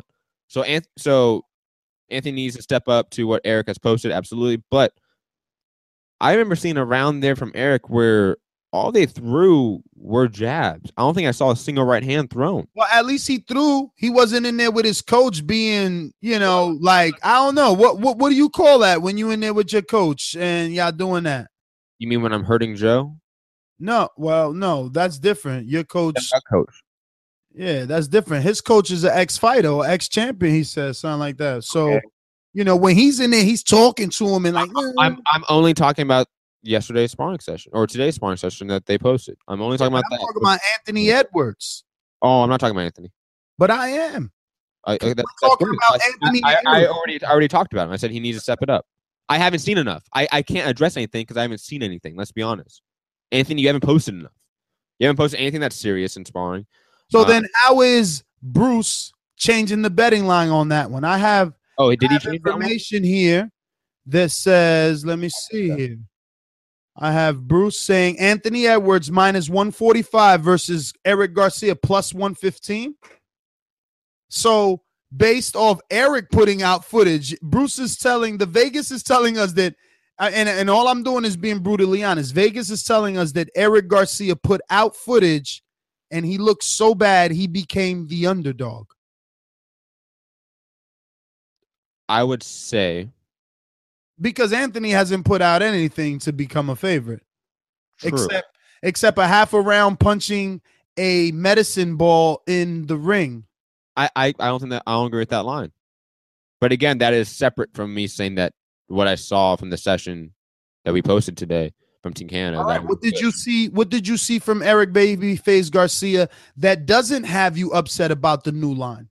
So Anthony needs to step up to what Eric has posted, absolutely. But I remember seeing a round there from Eric where all they threw were jabs. I don't think I saw a single right hand thrown. Well, at least he threw. He wasn't in there with his coach being, like, I don't know. What do you call that when you in there with your coach and y'all doing that? You mean when I'm hurting Joe? No, that's different. Your coach. That's not coach. Yeah, that's different. His coach is an ex-fighter, ex-champion, he says, something like that. So, when he's in there, he's talking to him and like, I'm only talking about yesterday's sparring session or today's sparring session that they posted. I'm only talking about that. I'm talking about Anthony Edwards. Oh, I'm not talking about Anthony. But I am. I'm talking about Anthony. I already talked about him. I said he needs to step it up. I haven't seen enough. I can't address anything because I haven't seen anything. Let's be honest. Anthony, you haven't posted enough. You haven't posted anything that's serious in sparring. So then how is Bruce changing the betting line on that one? I have did he change information here that says, let me see here. I have Bruce saying Anthony Edwards minus 145 versus Eric Garcia plus 115. So based off Eric putting out footage, Vegas is telling us that, and all I'm doing is being brutally honest. Vegas is telling us that Eric Garcia put out footage and he looked so bad he became the underdog. I would say. Because Anthony hasn't put out anything to become a favorite. True. Except a half a round punching a medicine ball in the ring. I don't agree with that line. But again, that is separate from me saying that what I saw from the session that we posted today from Team Canada. All right, what did you see? What did you see from Eric Babyface Garcia that doesn't have you upset about the new line?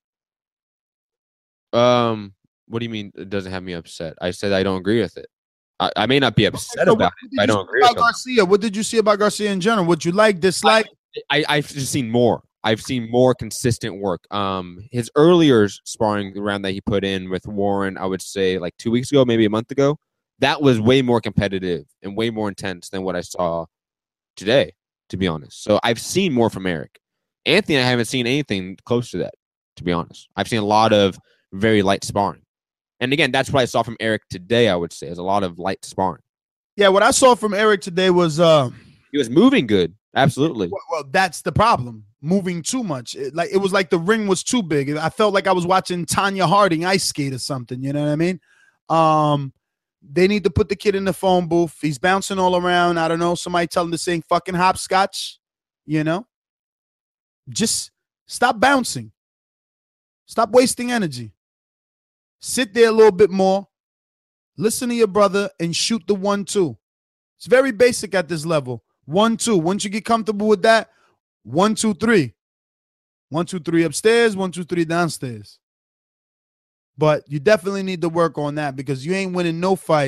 What do you mean it doesn't have me upset? I said I don't agree with it. I may not be upset about it. I don't agree with Garcia. What did you see about Garcia in general? What you like, dislike? I've just seen more. I've seen more consistent work. His earlier sparring round that he put in with Warren, I would say like 2 weeks ago, maybe a month ago, that was way more competitive and way more intense than what I saw today, to be honest. So I've seen more from Eric. Anthony, I haven't seen anything close to that, to be honest. I've seen a lot of very light sparring. And again, that's what I saw from Eric today, I would say, is a lot of light sparring. Yeah, what I saw from Eric today was he was moving good. Absolutely. Well, that's the problem. Moving too much. It was like the ring was too big. I felt like I was watching Tanya Harding ice skate or something. You know what I mean? They need to put the kid in the phone booth. He's bouncing all around. I don't know. Somebody tell him to sing fucking hopscotch. Just stop bouncing. Stop wasting energy. Sit there a little bit more. Listen to your brother and shoot the 1-2. It's very basic at this level. 1-2. Once you get comfortable with that, 1-2-3. 1-2-3 upstairs, 1-2-3 downstairs. But you definitely need to work on that because you ain't winning no fight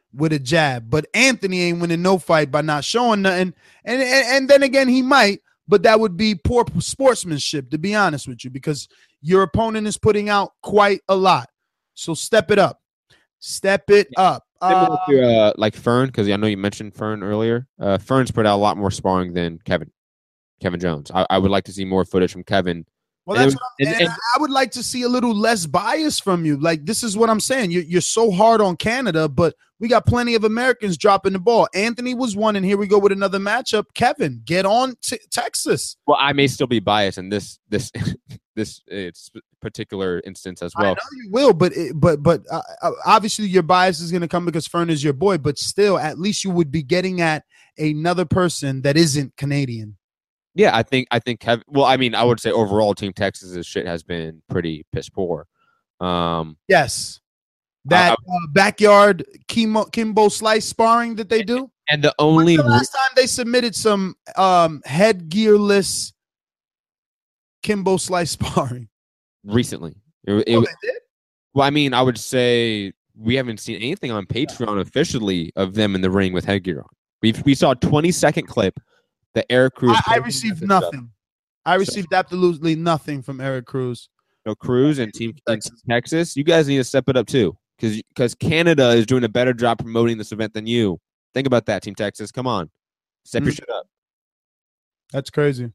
with a jab. But Anthony ain't winning no fight by not showing nothing. And then again, he might, but that would be poor sportsmanship, to be honest with you, because your opponent is putting out quite a lot. So step it up. Step it up. Similar to like Fern, because I know you mentioned Fern earlier. Fern's put out a lot more sparring than Kevin Jones. I would like to see more footage from Kevin. Well, that's and I would like to see a little less bias from you. Like, this is what I'm saying. You're so hard on Canada, but we got plenty of Americans dropping the ball. Anthony was one, and here we go with another matchup. Kevin, get on Texas. Well, I may still be biased in this particular instance as well. I know you will, but obviously your bias is going to come because Fern is your boy. But still, at least you would be getting at another person that isn't Canadian. Yeah, I think Kevin. Well, I mean, I would say overall, Team Texas's shit has been pretty piss poor. Yes, that backyard Kimbo Slice sparring that they do, and the only last time they submitted some headgearless Kimbo Slice sparring recently. They did? Well, I mean, I would say we haven't seen anything on Patreon officially of them in the ring with headgear on. We saw a 20-second clip. The Eric Cruz. I received nothing. I received absolutely nothing from Eric Cruz. No, Cruz and Team Texas. You guys need to step it up too, because Canada is doing a better job promoting this event than you. Think about that, Team Texas. Come on, step your shit up. That's crazy.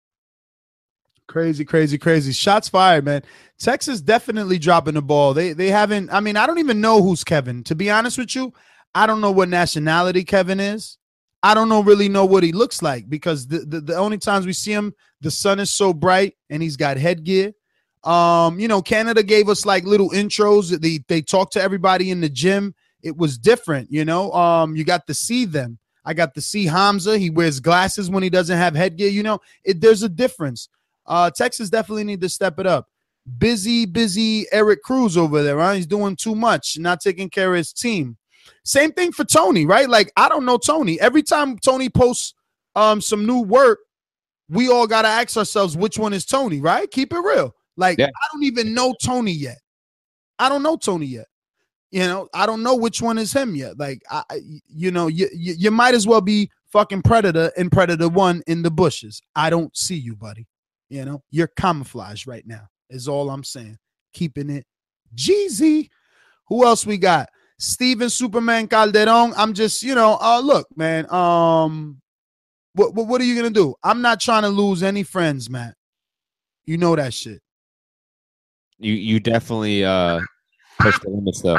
Crazy. Shots fired, man. Texas definitely dropping the ball. They haven't. I mean, I don't even know who's Kevin. To be honest with you, I don't know what nationality Kevin is. I don't really know what he looks like, because the only times we see him, the sun is so bright and he's got headgear. Canada gave us like little intros. They talked to everybody in the gym. It was different, you got to see them. I got to see Hamza. He wears glasses when he doesn't have headgear. There's a difference. Texas definitely need to step it up. Busy Eric Cruz over there, right? He's doing too much, not taking care of his team. Same thing for Tony, right? Like, I don't know Tony. Every time Tony posts some new work, we all got to ask ourselves, which one is Tony, right? Keep it real. Like, yeah. I don't even know Tony yet. I don't know which one is him yet. Like, you might as well be fucking Predator and Predator 1 in the bushes. I don't see you, buddy. You're camouflaged right now is all I'm saying. Keeping it Jeezy. Who else we got? Steven Superman Calderon. I'm just, look, man. What are you gonna do? I'm not trying to lose any friends, Matt. You know that shit. You definitely push the limits, though.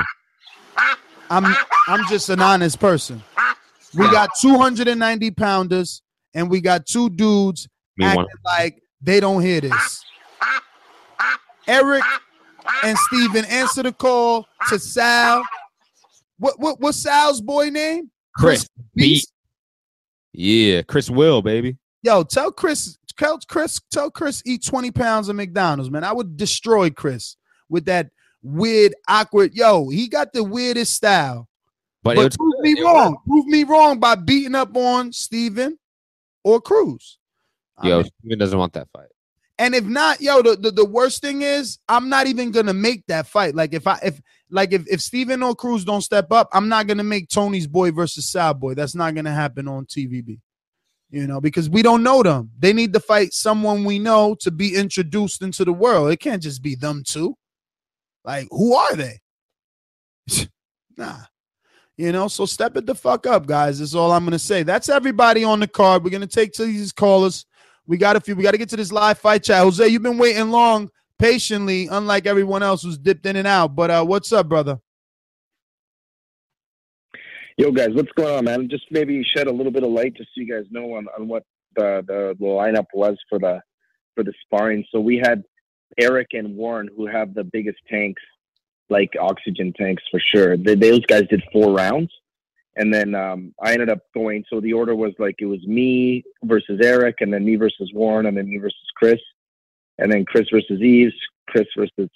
I'm just an honest person. We got 290 pounders, and we got two dudes acting like they don't hear this. Eric and Steven, answer the call to Sal. What's Sal's boy name? Chris Beast. Yeah, Chris Will, baby. Yo, tell Chris eat 20 pounds of McDonald's, man. I would destroy Chris with that weird, awkward. Yo, he got the weirdest style. But prove me wrong. Prove me wrong by beating up on Steven or Cruz. Steven doesn't want that fight. And if not, the worst thing is I'm not even gonna make that fight. Like if Steven or Cruz don't step up, I'm not gonna make Tony's boy versus Sal boy. That's not gonna happen on TVB. Because we don't know them. They need to fight someone we know to be introduced into the world. It can't just be them two. Like, who are they? Nah. So step it the fuck up, guys. That's all I'm gonna say. That's everybody on the card. We're gonna take to these callers. We got a few. We got to get to this live fight chat. Jose, you've been waiting long, patiently, unlike everyone else who's dipped in and out. But what's up, brother? Yo, guys, what's going on, man? Just maybe shed a little bit of light just so you guys know on what the lineup was for the sparring. So we had Eric and Warren, who have the biggest tanks, like oxygen tanks for sure. Those guys did 4 rounds. And then I ended up going, so the order was like, it was me versus Eric, and then me versus Warren, and then me versus Chris, and then Chris versus Eves, Chris versus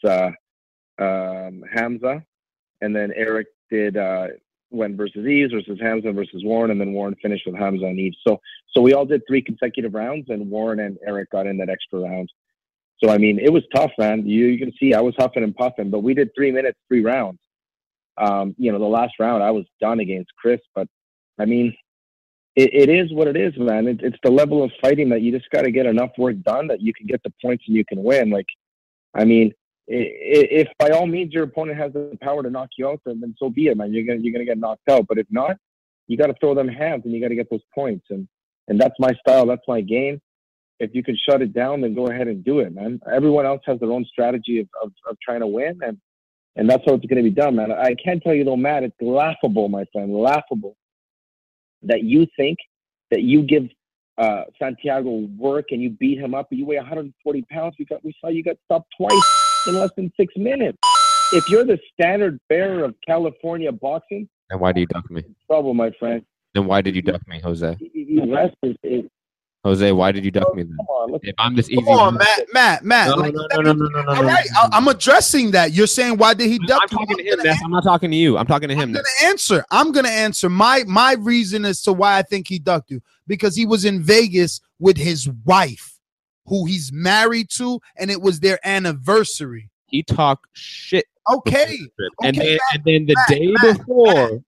Hamza, and then Eric went versus Eves versus Hamza versus Warren, and then Warren finished with Hamza and Eves. So we all did 3 consecutive rounds, and Warren and Eric got in that extra round. So, I mean, it was tough, man. You can see I was huffing and puffing, but we did 3 minutes, 3 rounds. The last round I was done against Chris, but I mean, it is what it is, man. It's the level of fighting that you just got to get enough work done that you can get the points and you can win. Like, I mean, if by all means your opponent has the power to knock you out, then so be it, man. You're gonna get knocked out. But if not, you got to throw them hands and you got to get those points. And that's my style. That's my game. If you can shut it down, then go ahead and do it, man. Everyone else has their own strategy of trying to win, and that's how it's going to be done, man. I can't tell you though, Matt, it's laughable, my friend, laughable that you think that you give Santiago work and you beat him up, but you weigh 140 pounds. We saw you got stopped twice in less than 6 minutes. If you're the standard bearer of California boxing, then why do you duck me? Trouble, my friend. Then why did you duck me, Jose? Rest is Jose, why did you duck me then? If I'm this easy, come on, Matt. No. All right, I'm addressing that. You're saying why did he duck? I'm talking to him. I'm not talking to you. I'm talking to him. I'm gonna answer. My reason as to why I think he ducked you, because he was in Vegas with his wife, who he's married to, and it was their anniversary. He talked shit. Okay. And then the day before,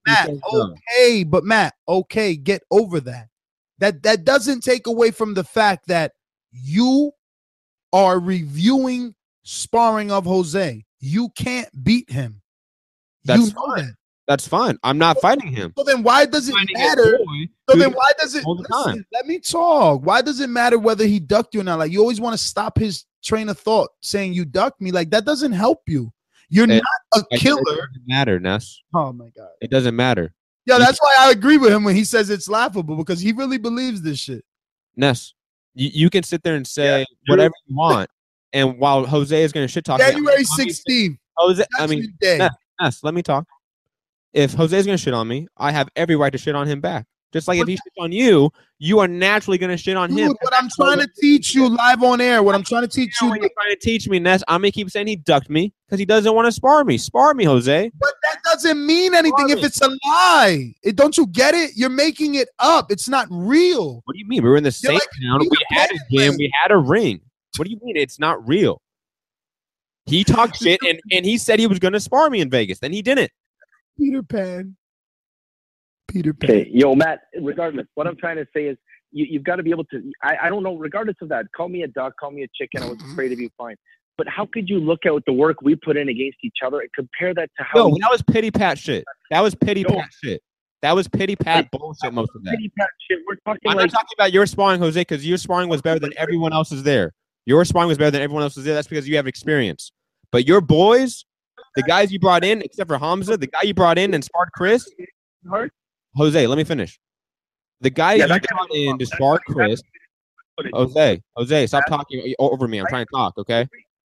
Matt, get over that. That doesn't take away from the fact that you are reviewing sparring of Jose. You can't beat him. That's fine. That's fine. I'm not fighting him. So then why does it matter? Listen, let me talk. Why does it matter whether he ducked you or not? Like, you always want to stop his train of thought saying you ducked me. Like, that doesn't help you. You're not a killer. It doesn't matter, Ness. Oh my God. It doesn't matter. Yeah, that's why I agree with him when he says it's laughable, because he really believes this shit. Ness, you can sit there and say whatever you want, and while Jose is going to shit talk, January 16th. Jose, Ness, let me talk. If Jose is going to shit on me, I have every right to shit on him back. Just like if he shits on you, you are naturally going to shit on him. What I'm trying to teach you live on air, what I'm trying to teach you. What you're trying to teach me, Ness, I'm going to keep saying he ducked me because he doesn't want to spar me. Spar me, Jose. But that doesn't mean anything if it's a lie. Don't you get it? You're making it up. It's not real. What do you mean? We were in the same town. We had a gym. We had a ring. What do you mean it's not real? He talked shit and he said he was going to spar me in Vegas. Then he didn't. Peter Pan. Okay, yo, Matt, regardless, what I'm trying to say is you've got to be able to, I don't know, regardless of that, call me a duck, call me a chicken, I was afraid of you, fine. But how could you look at the work we put in against each other and compare that to how... No, that was pity pat shit. That was pity pat shit. That was pity pat bullshit, most of that. Pity pat shit. We're talking I'm not talking about your sparring, Jose, because your sparring was better than everyone else's there. Your sparring was better than everyone else's there. That's because you have experience. But your boys, the guys you brought in, except for Hamza, the guy you brought in and sparred Chris... Jose, let me finish. The guy you brought in to spar Chris. Jose, stop talking over me. I'm trying to talk, okay?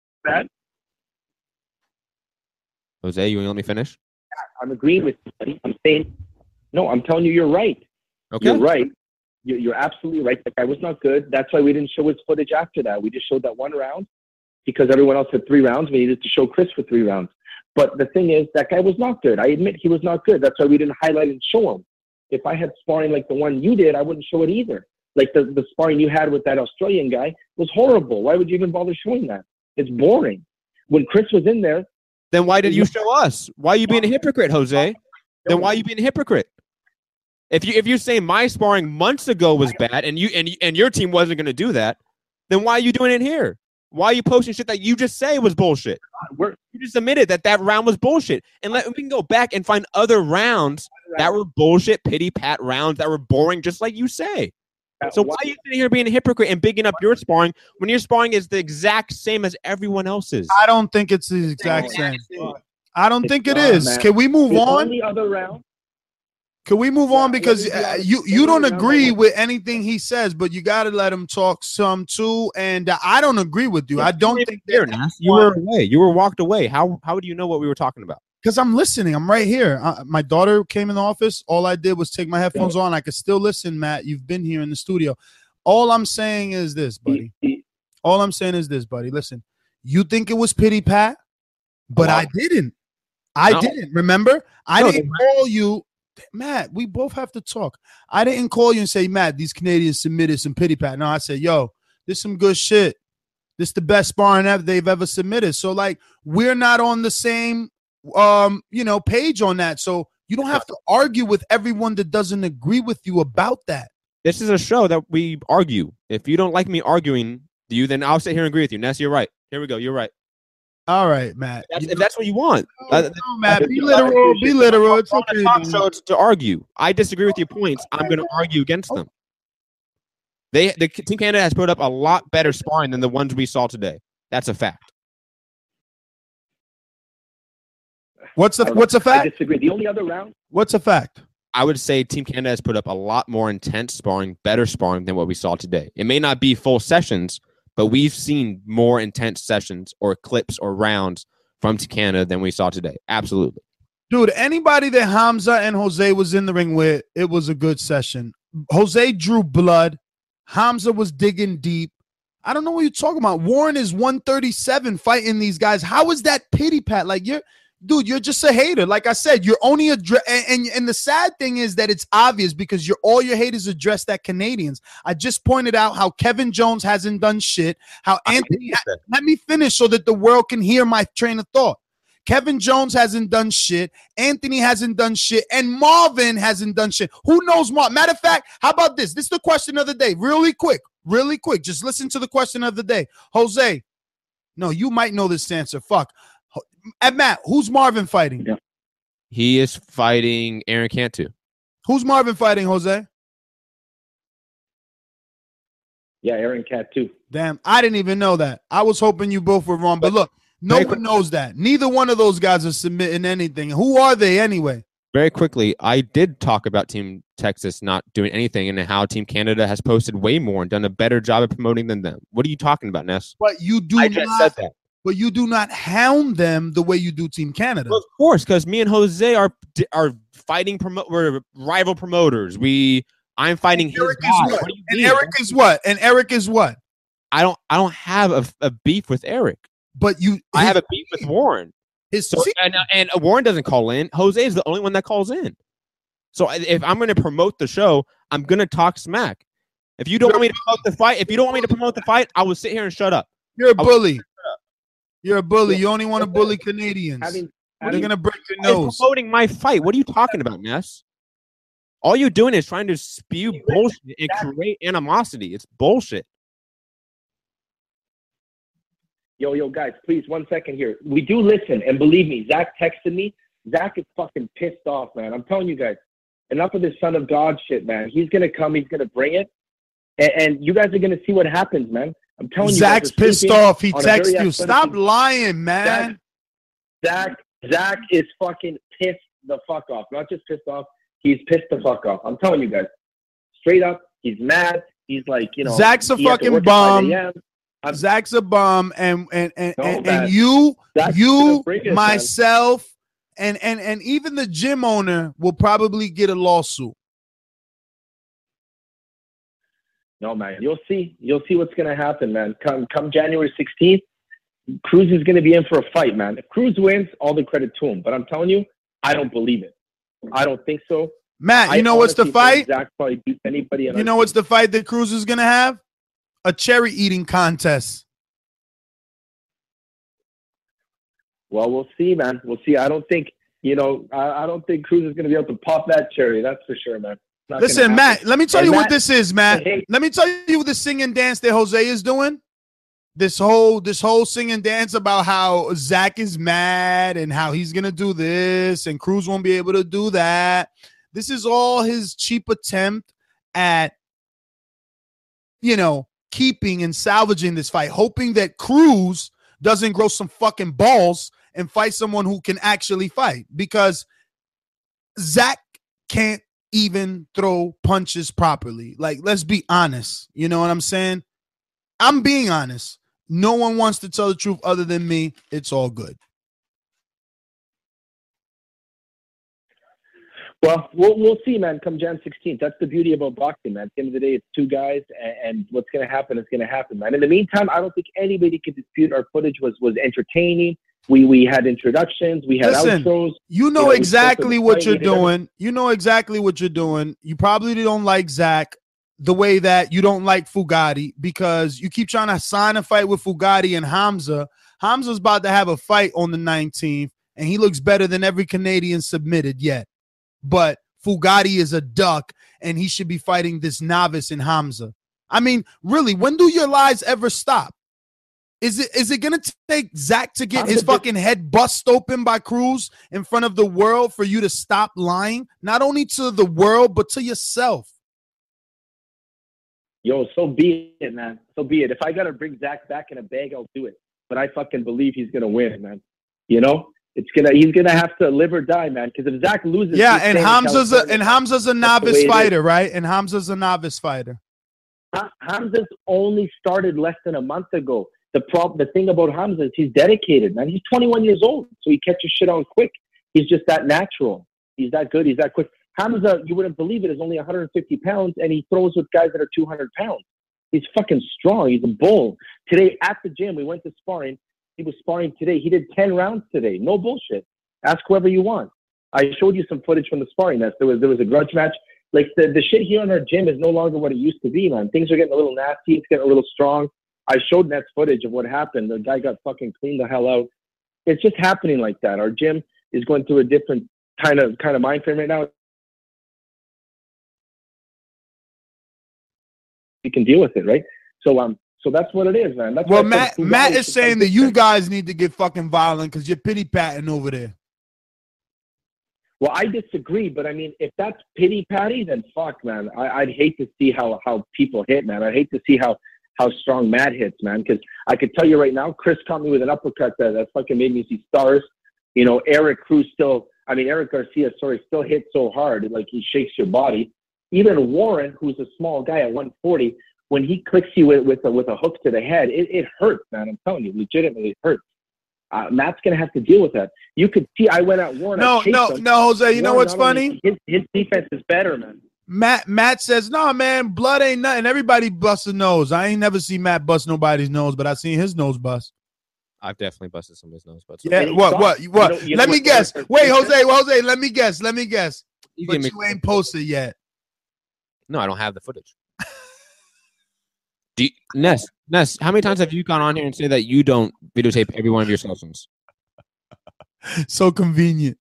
Jose, you want to let me finish? I'm agreeing with you, buddy. I'm saying, no, I'm telling you, you're right. Okay. You're right. You're absolutely right. The guy was not good. That's why we didn't show his footage after that. We just showed that one round because everyone else had 3 rounds. We needed to show Chris for 3 rounds. But the thing is, that guy was not good. I admit he was not good. That's why we didn't highlight and show him. If I had sparring like the one you did, I wouldn't show it either. Like the sparring you had with that Australian guy was horrible. Why would you even bother showing that? It's boring. When Chris was in there... Then why did you show us? Why are you being a hypocrite, Jose? Then why are you being a hypocrite? If you're saying my sparring months ago was bad and your team wasn't going to do that, then why are you doing it here? Why are you posting shit that you just say was bullshit? You just admitted that round was bullshit. And we can go back and find other rounds that were bullshit, pity pat rounds that were boring, just like you say. So why are you sitting here being a hypocrite and bigging up your sparring when your sparring is the exact same as everyone else's? I don't think it's the exact same. I don't think it is. Man. Can we move on? The other round. Can we move on? Because you don't agree with anything he says, but you got to let him talk some too. And I don't agree with you. I don't think you were away. You were walked away. How would you know what we were talking about? Because I'm listening. I'm right here. My daughter came in the office. All I did was take my headphones on. I could still listen, Matt. You've been here in the studio. All I'm saying is this, buddy. Listen, you think it was pity pat, but I didn't. I didn't. Remember? I didn't call you. Matt, we both have to talk. I didn't call you and say, Matt, these Canadians submitted some pity pat. No, I said, yo, this is some good shit. This is the best sparring they've ever submitted. So, like, we're not on the same page on that. So you don't have to argue with everyone that doesn't agree with you about that. This is a show that we argue. If you don't like me arguing, then I'll sit here and agree with you. Ness, you're right. Here we go. You're right. All right, Matt. If that's what you want. No, Matt, be literal. Be literal. It's okay. Talk show to argue. I disagree with your points. I'm going to argue against them. The Team Canada has put up a lot better sparring than the ones we saw today. That's a fact. What's a fact? I disagree. The only other round. What's a fact? I would say Team Canada has put up a lot more intense sparring, better sparring than what we saw today. It may not be full sessions, but we've seen more intense sessions or clips or rounds from Team Canada than we saw today. Absolutely. Dude, anybody that Hamza and Jose was in the ring with, it was a good session. Jose drew blood. Hamza was digging deep. I don't know what you're talking about. Warren is 137 fighting these guys. How is that pity pat? Like, you're just a hater. Like I said, you're only and the sad thing is that it's obvious because all your haters addressed at Canadians. I just pointed out how Kevin Jones hasn't done shit. How Anthony. Let me finish so that the world can hear my train of thought. Kevin Jones hasn't done shit. Anthony hasn't done shit. And Marvin hasn't done shit. Who knows Marvin? Matter of fact, how about this? This is the question of the day. Really quick. Just listen to the question of the day. Jose. No, you might know this answer. Fuck. And Matt, who's Marvin fighting? Yeah. He is fighting Aaron Cantu. Who's Marvin fighting, Jose? Yeah, Aaron Cantu. Damn, I didn't even know that. I was hoping you both were wrong. But look, no one knows that. Neither one of those guys are submitting anything. Who are they anyway? Very quickly, I did talk about Team Texas not doing anything and how Team Canada has posted way more and done a better job of promoting than them. What are you talking about, Ness? But you do I just said that. But you do not hound them the way you do Team Canada. Well, of course, because me and Jose are fighting. We're rival promoters. I'm fighting his guy. What do you mean? Eric is what? And Eric is what? I don't have a beef with Eric. But I have a beef with Warren. And Warren doesn't call in. Jose is the only one that calls in. So if I'm going to promote the show, I'm going to talk smack. If you don't want me to promote the fight, I will sit here and shut up. You're a bully. You're a bully. You only want to bully Canadians. They're going to break your nose. Promoting my fight. What are you talking about, Ness? All you're doing is trying to spew bullshit and create animosity. It's bullshit. Yo, guys, please, 1 second here. We do listen, and believe me, Zach texted me. Zach is fucking pissed off, man. I'm telling you guys, enough of this son of God shit, man. He's going to come. He's going to bring it. And you guys are going to see what happens, man. I'm telling you. Zach's pissed off. He texted you. Stop lying, man. Zach is fucking pissed the fuck off. Not just pissed off. He's pissed the fuck off. I'm telling you guys. Straight up, he's mad. He's like, Zach's a fucking bum. Zach's a bum, and you, myself, and even the gym owner will probably get a lawsuit. No, man, you'll see. You'll see what's going to happen, man. Come January 16th, Cruz is going to be in for a fight, man. If Cruz wins, all the credit to him. But I'm telling you, I don't believe it. I don't think so. Matt, you know what's the fight? Zach probably beat anybody. You know what's the fight that Cruz is going to have? A cherry eating contest. Well, we'll see, man. We'll see. I don't think, I don't think Cruz is going to be able to pop that cherry. That's for sure, man. Listen, Matt, let me tell you what this is, Matt. Let me tell you what the sing and dance that Jose is doing. This whole sing and dance about how Zach is mad and how he's going to do this and Cruz won't be able to do that. This is all his cheap attempt at, keeping and salvaging this fight, hoping that Cruz doesn't grow some fucking balls and fight someone who can actually fight, because Zach can't even throw punches properly. Like, let's be honest. You know what I'm saying? I'm being honest. No one wants to tell the truth other than me. It's all good. Well, we'll see, man, come Jan 16th. That's the beauty about boxing, man. At the end of the day, it's two guys, and what's going to happen is going to happen, man. In the meantime, I don't think anybody can dispute our footage was entertaining. We had introductions. We had outros. You know exactly what you're doing. You know exactly what you're doing. You probably don't like Zach the way that you don't like Fugatti, because you keep trying to sign a fight with Fugatti and Hamza. Hamza's about to have a fight on the 19th. and he looks better than every Canadian submitted yet. But Fugati is a duck, and he should be fighting this novice in Hamza. I mean, really, when do your lies ever stop? Is it gonna take Zach to get his fucking head bust open by Cruz in front of the world for you to stop lying? Not only to the world, but to yourself. Yo, so be it, man. So be it. If I gotta bring Zach back in a bag, I'll do it. But I fucking believe he's gonna win, man. You know, he's gonna have to live or die, man. Because if Zach loses, yeah, and Hamza's a novice fighter, right? And Hamza's a novice fighter. Hamza's only started less than a month ago. The thing about Hamza is he's dedicated, man. He's 21 years old, so he catches shit on quick. He's just that natural. He's that good. He's that quick. Hamza, you wouldn't believe it, is only 150 pounds, and he throws with guys that are 200 pounds. He's fucking strong. He's a bull. Today at the gym, we went to sparring. He was sparring today. He did 10 rounds today. No bullshit. Ask whoever you want. I showed you some footage from the sparring match. There was a grudge match. Like the shit here in our gym is no longer what it used to be, man. Things are getting a little nasty. It's getting a little strong. I showed Nets footage of what happened. The guy got fucking cleaned the hell out. It's just happening like that. Our gym is going through a different kind of mind frame right now. You can deal with it, right? So that's what it is, man. That's well, Matt is saying that you guys need to get fucking violent because you're pity patting over there. Well, I disagree, but I mean, if that's pity patty, then fuck, man. I'd hate to see how people hit, man. I'd hate to see how strong Matt hits, man. Because I could tell you right now, Chris caught me with an uppercut that fucking made me see stars. You know, Eric Garcia, still hits so hard, like he shakes your body. Even Warren, who's a small guy at 140, when he clicks you with a hook to the head, it hurts, man. I'm telling you, legitimately hurts. Matt's gonna have to deal with that. You could see I went at Warren. No, Jose. You know what's funny? His defense is better, man. Matt says, no, man, blood ain't nothing. Everybody busts a nose. I ain't never seen Matt bust nobody's nose, but I seen his nose bust. I've definitely busted somebody's nose. But yeah, what? Let me guess. Wait, Jose, let me guess. But you ain't posted yet. No, I don't have the footage. Ness, how many times have you gone on here and said that you don't videotape every one of your sessions? So convenient.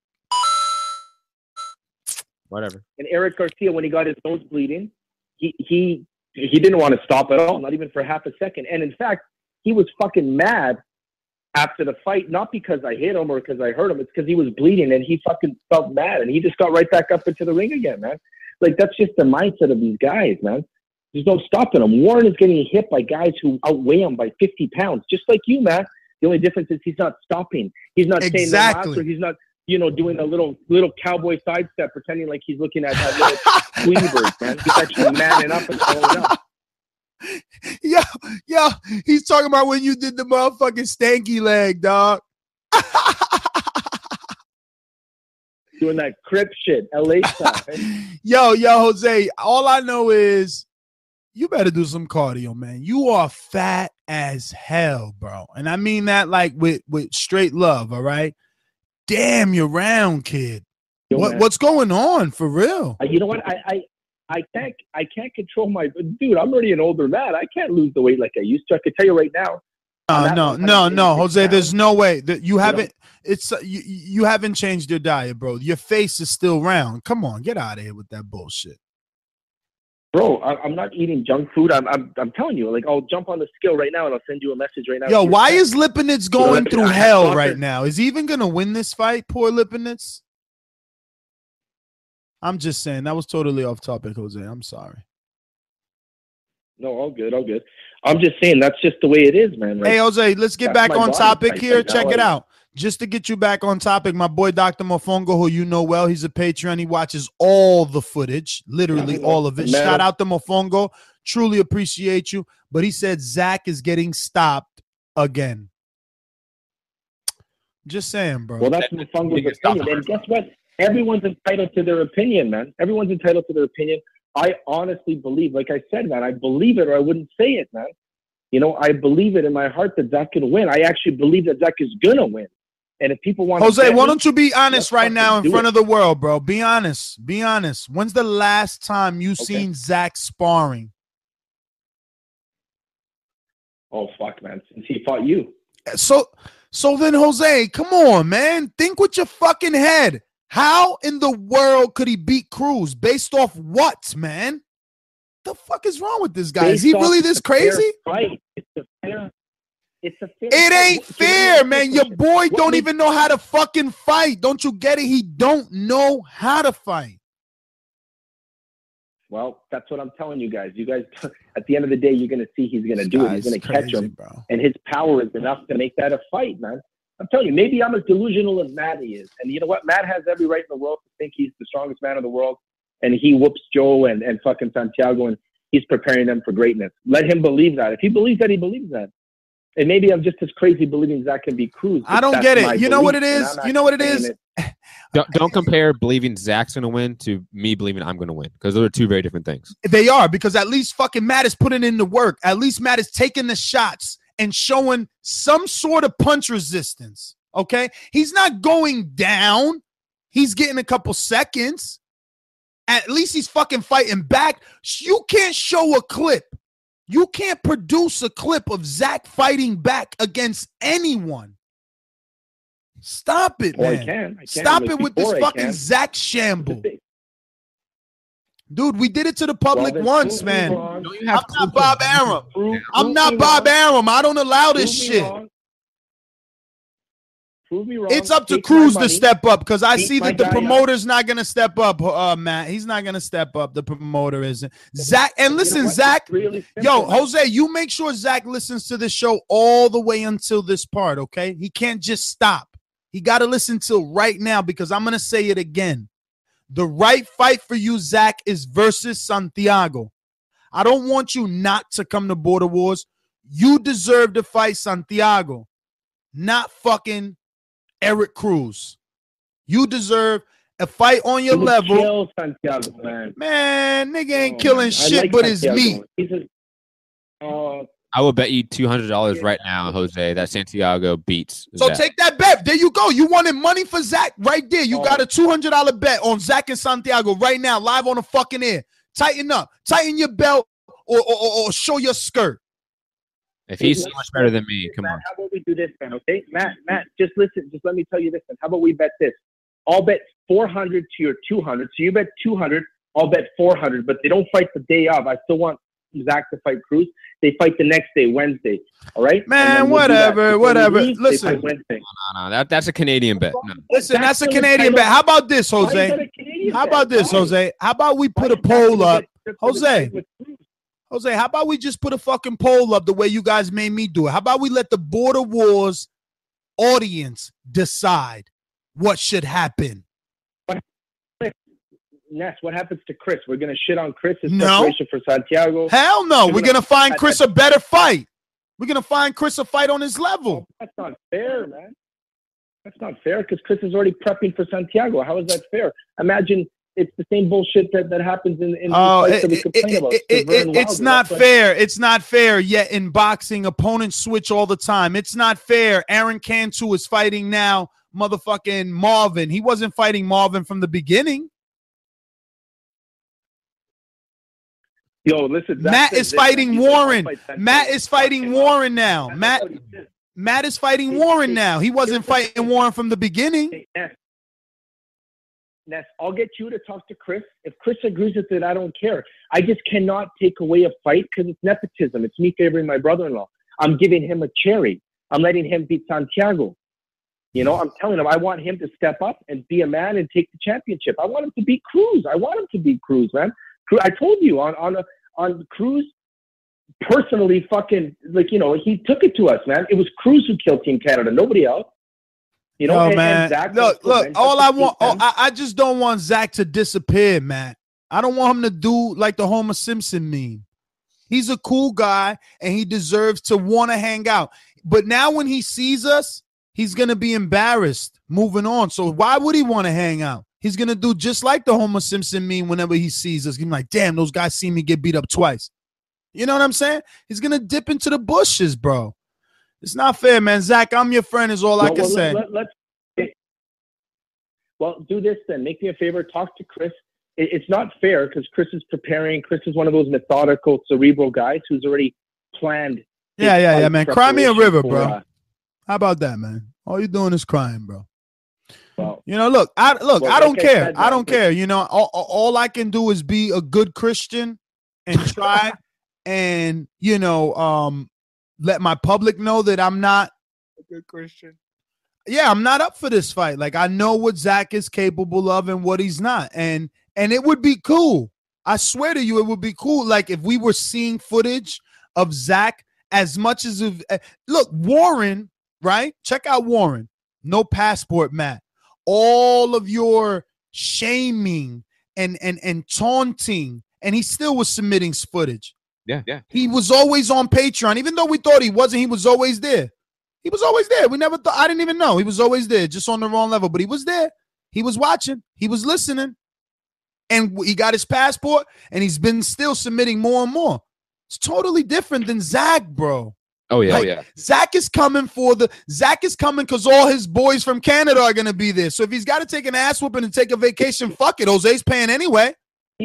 Whatever. And Eric Garcia, when he got his nose bleeding, he didn't want to stop at all, not even for half a second. And in fact, he was fucking mad after the fight, not because I hit him or because I hurt him. It's because he was bleeding and he fucking felt mad and he just got right back up into the ring again, man. Like, that's just the mindset of these guys, man. There's no stopping them. Warren is getting hit by guys who outweigh him by 50 pounds, just like you, Matt. The only difference is he's not stopping. He's not saying no master. He's not, doing a little cowboy sidestep, pretending like he's looking at that little Tweety Bird, man. He's actually manning up and throwing up. Yo, he's talking about when you did the motherfucking stanky leg, dog. Doing that Crip shit, LA style. Yo, Jose, all I know is you better do some cardio, man. You are fat as hell, bro. And I mean that like with straight love, all right? Damn, you're round, kid. What's going on, for real? You know what? I can't control my dude. I'm already an older man. I can't lose the weight like I used to. I could tell you right now. No, Jose. There's no way that you haven't. You haven't changed your diet, bro. Your face is still round. Come on, get out of here with that bullshit, bro. I'm not eating junk food. I'm telling you. Like, I'll jump on the scale right now and I'll send you a message right now. Yo, why is Lipinets going through hell right now? Is he even gonna win this fight? Poor Lipinets. I'm just saying that was totally off topic, Jose. I'm sorry. No, all good. I'm just saying that's just the way it is, man. Like, hey, Jose, let's get back on topic here. Check it out. Just to get you back on topic, my boy Dr. Mofongo, who you know well, he's a Patreon. He watches all the footage, literally all of it. Man. Shout out to Mofongo. Truly appreciate you. But he said Zach is getting stopped again. Just saying, bro. Well, that's Mofongo's opinion. And guess what? Everyone's entitled to their opinion, man. Everyone's entitled to their opinion. I honestly believe, like I said, man, I believe it or I wouldn't say it, man. I believe it in my heart that Zach can win. I actually believe that Zach is going to win. And if people want Jose, why don't you be honest right now in front of the world, bro? Be honest. When's the last time you seen Zach sparring? Oh, fuck, man. Since he fought you. So then, Jose, come on, man. Think with your fucking head. How in the world could he beat Cruz? Based off what, man? The fuck is wrong with this guy? Is he really this crazy? It's a fair. It ain't fair, man. Your boy don't even know how to fucking fight. Don't you get it? He don't know how to fight. Well, that's what I'm telling you guys. You guys, at the end of the day, you're going to see he's going to do it. He's going to catch him, bro. And his power is enough to make that a fight, man. I'm telling you, maybe I'm as delusional as Matt is. And you know what? Matt has every right in the world to think he's the strongest man in the world, and he whoops Joe and fucking Santiago, and he's preparing them for greatness. Let him believe that. If he believes that, he believes that. And maybe I'm just as crazy believing Zach can be Cruz. I don't get it. You know what it is? You know what it is? Don't compare believing Zach's going to win to me believing I'm going to win, because those are two very different things. They are, because at least fucking Matt is putting in the work. At least Matt is taking the shots and showing some sort of punch resistance, okay? He's not going down. He's getting a couple seconds. At least he's fucking fighting back. You can't show a clip. You can't produce a clip of Zach fighting back against anyone. Stop it, man. I can. Stop it with this fucking Zach shamble. Dude, we did it to the public once, man. I'm not Bob Arum. I'm not Bob Arum. I don't allow this shit. Prove me wrong. It's up to Cruz to step up, because I see that the promoter's not going to step up, Matt. He's not going to step up. The promoter isn't. Zach, and listen, Zach, yo, Jose, you make sure Zach listens to this show all the way until this part, okay? He can't just stop. He got to listen till right now, because I'm going to say it again. The right fight for you, Zach, is versus Santiago. I don't want you not to come to Border Wars. You deserve to fight Santiago, not fucking Eric Cruz. You deserve a fight on your level. Kill Santiago, man, nigga ain't killing shit but his meat. I will bet you $200 right now, Jose, that Santiago beats So Zach. take that bet. There you go. You wanted money for Zach right there. You got a $200 bet on Zach and Santiago right now, live on the fucking air. Tighten up. Tighten your belt or show your skirt. If he's so much better than me, come Matt, on. how about we do this, man, okay? Matt, just listen. Just let me tell you this, man. How about we bet this? I'll bet 400 to your 200. So you bet 200, I'll bet 400. But they don't fight the day of. I still want Zach to fight Cruz. They fight the next day, Wednesday. All right? Man, whatever. Listen. No. That's a Canadian bet. No. Listen, that's a Canadian bet. How about this, Jose? How about this, Jose? How about we put a poll up? Jose, how about we just put a fucking poll up the way you guys made me do it? How about we let the Border Wars audience decide what should happen? Ness, what happens to Chris? We're going to shit on Chris. No. Preparation for Santiago. Hell no. We're going to find Chris a better fight. We're going to find Chris a fight on his level. That's not fair, man. That's not fair, because Chris is already prepping for Santiago. How is that fair? Imagine it's the same bullshit that happens in fights that we complain about. It's not fair. It's not fair. Yet in boxing, opponents switch all the time. It's not fair. Aaron Cantu is fighting now motherfucking Marvin. He wasn't fighting Marvin from the beginning. Yo, listen. Matt is fighting Warren. Matt is fighting Warren now. Matt is fighting Warren now. He wasn't fighting Warren from the beginning. Ness, I'll get you to talk to Chris. If Chris agrees with it, I don't care. I just cannot take away a fight because it's nepotism. It's me favoring my brother-in-law. I'm giving him a cherry. I'm letting him beat Santiago. You know, I'm telling him I want him to step up and be a man and take the championship. I want him to beat Cruz. I want him to beat Cruz, man. I told you on Cruz, personally, fucking, like, you know, he took it to us, man. It was Cruz who killed Team Canada, nobody else. You know, man. Look, all I want, I just don't want Zach to disappear, man. I don't want him to do like the Homer Simpson meme. He's a cool guy, and he deserves to want to hang out. But now when he sees us, he's going to be embarrassed moving on. So why would he want to hang out? He's going to do just like the Homer Simpson meme whenever he sees us. He's like, damn, those guys see me get beat up twice. You know what I'm saying? He's going to dip into the bushes, bro. It's not fair, man. Zach, I'm your friend is all I can say. Well, do this then. Make me a favor. Talk to Chris. It's not fair because Chris is preparing. Chris is one of those methodical, cerebral guys who's already planned. Yeah, man. Cry me a river, bro. How about that, man? All you're doing is crying, bro. Well, look, I don't care. said, I don't care. All I can do is be a good Christian and try and, let my public know that I'm not a good Christian. Yeah, I'm not up for this fight. Like, I know what Zach is capable of and what he's not. And it would be cool. I swear to you, it would be cool. Like, if we were seeing footage of Zach as much as look, Warren, right? Check out Warren. No passport, Matt. All of your shaming and taunting, and he still was submitting footage. Yeah. He was always on Patreon. Even though we thought he wasn't, he was always there. He was always there. We never thought, I didn't even know. He was always there, just on the wrong level. But he was there. He was watching. He was listening. And he got his passport, and he's been still submitting more and more. It's totally different than Zach, bro. Oh, yeah. Zach is coming because all his boys from Canada are going to be there. So if he's got to take an ass whooping and take a vacation, fuck it. Jose's paying anyway.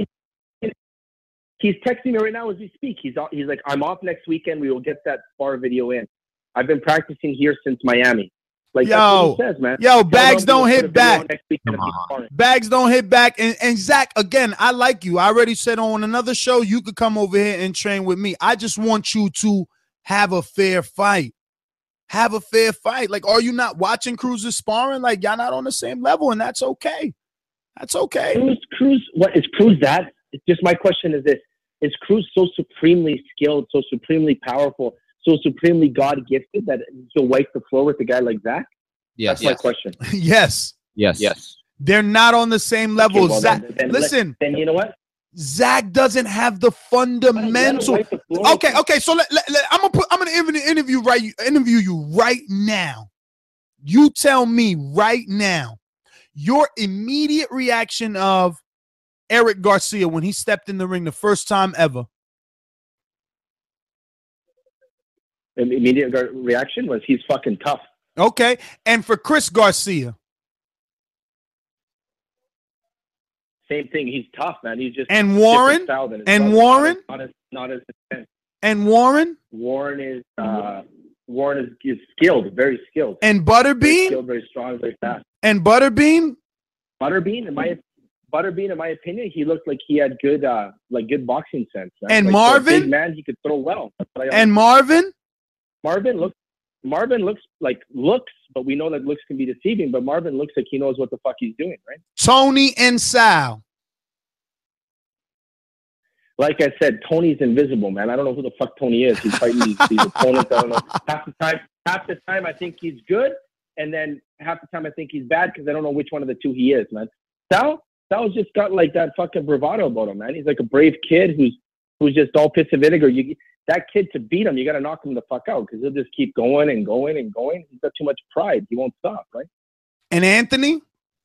He's texting me right now as we speak. He's like, I'm off next weekend. We will get that spar video in. I've been practicing here since Miami. Like, that's what he says, man. Bags don't hit back. Bags don't hit back. And Zach, again, I like you. I already said on another show you could come over here and train with me. I just want you to have a fair fight. Have a fair fight. Like, are you not watching Cruz's sparring? Like, y'all not on the same level, and that's okay. That's okay. Cruz, what is Cruz that? It's just my question is this. Is Cruz so supremely skilled, so supremely powerful, so supremely God-gifted that he'll wipe the floor with a guy like Zach? Yes. That's my question. Yes. They're not on the same level. Okay, well, Zach, listen. Then you know what? Zach doesn't have the fundamental. Okay. So I'm gonna interview you right now. You tell me right now your immediate reaction of Eric Garcia when he stepped in the ring the first time ever. Immediate reaction was he's fucking tough. Okay, and for Chris Garcia. Same thing. He's tough, man. He's just Warren not as intense. And Warren is skilled, very skilled. And Butterbean, very skilled, very strong, very fast. And Butterbean, in my opinion, he looked like he had good boxing sense. Man. And like, Marvin, big man, he could throw well. And Marvin looks, but we know that looks can be deceiving. But Marvin looks like he knows what the fuck he's doing, right? Tony and Sal. Like I said, Tony's invisible, man. I don't know who the fuck Tony is. He's fighting these opponents. I don't know. Half the time, I think he's good, and then half the time I think he's bad because I don't know which one of the two he is, man. Sal's just got like that fucking bravado about him, man. He's like a brave kid who's just all piss of vinegar. That kid, to beat him, you got to knock him the fuck out because he'll just keep going and going and going. He's got too much pride. He won't stop, right? And Anthony?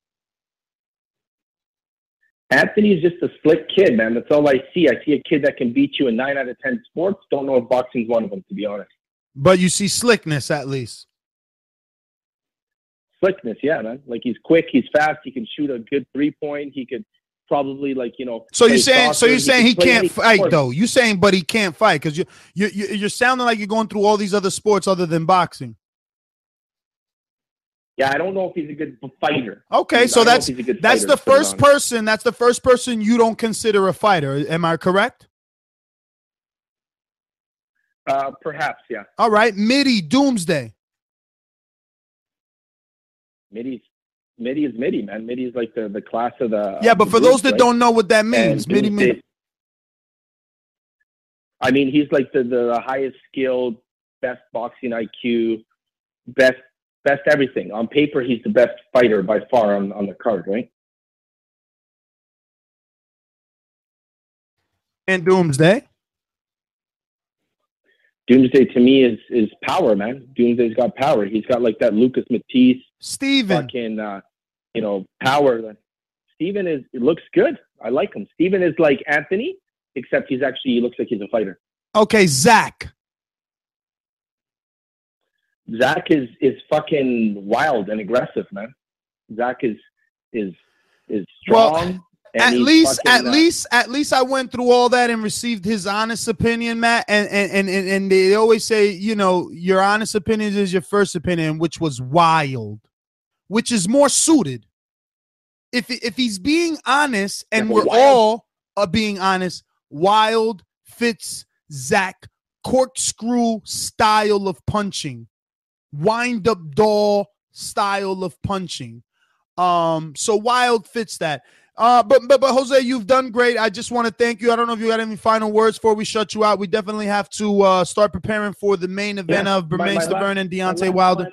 Anthony's just a slick kid, man. That's all I see. I see a kid that can beat you in 9 out of 10 sports. Don't know if boxing's one of them, to be honest. But you see slickness at least. Slickness, yeah, man. Like, he's quick, he's fast, he can shoot a good 3-point. He could probably So you're saying he can't fight though? You saying but he can't fight because you're sounding like you're going through all these other sports other than boxing. Yeah, I don't know if he's a good fighter. Okay, so that's the first person. That's the first person you don't consider a fighter. Am I correct? Perhaps, yeah. All right, Mitty Doomsday. Mitty is Mitty, man. Mitty's like the class of the. Yeah, but for those that right? don't know what that means, Mitty. I mean, he's like the highest skilled, best boxing IQ, best everything. On paper, he's the best fighter by far on the card, right? And Doomsday. Doomsday to me is power, man. Doomsday's got power. He's got like that Lucas Matisse, Steven, fucking power. Steven looks good. I like him. Steven is like Anthony, except he looks like he's a fighter. Okay, Zach. Zach is fucking wild and aggressive, man. Zach is strong. And At he's least I went through all that and received his honest opinion, Matt. And they always say, you know, your honest opinion is your first opinion, which was Wild, which is more suited. If he's being honest, and we're all being honest, Wild fits Zach corkscrew style of punching, wind up doll style of punching. So Wild fits that. But Jose, you've done great. I just want to thank you. I don't know if you got any final words before we shut you out. We definitely have to start preparing for the main event of Bermane Stiverne and Deontay Wilder.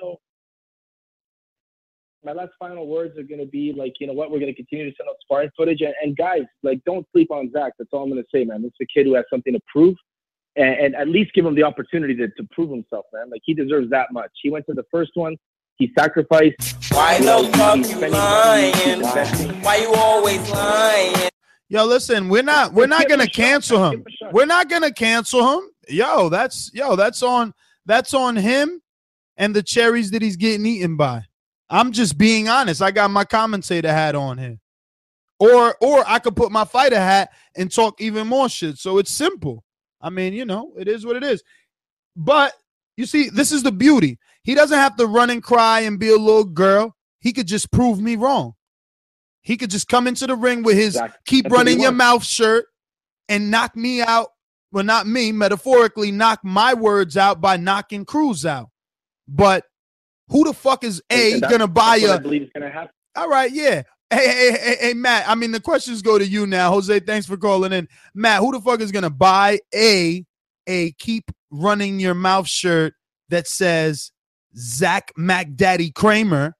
My last final words are going to be like, you know what, we're going to continue to send out sparring footage. And guys, like, don't sleep on Zach. That's all I'm going to say, man. This is a kid who has something to prove. And at least give him the opportunity to prove himself, man. Like, he deserves that much. He went to the first one. He sacrificed. Why the fuck you lying? Why you always lying? Yo, listen, we're not gonna cancel him. We're not gonna cancel him. Yo, that's on him and the cherries that he's getting eaten by. I'm just being honest. I got my commentator hat on here. Or I could put my fighter hat and talk even more shit. So it's simple. I mean, you know, it is what it is. But you see, this is the beauty. He doesn't have to run and cry and be a little girl. He could just prove me wrong. He could just come into the ring with his keep running your mouth shirt and knock me out. Well, not me, metaphorically, knock my words out by knocking Cruz out. But who the fuck is gonna buy I believe it's gonna happen. All right, yeah. Hey, Matt. I mean, the questions go to you now. Jose, thanks for calling in. Matt, who the fuck is gonna buy a keep running your mouth shirt that says Zach McDaddy Kramer?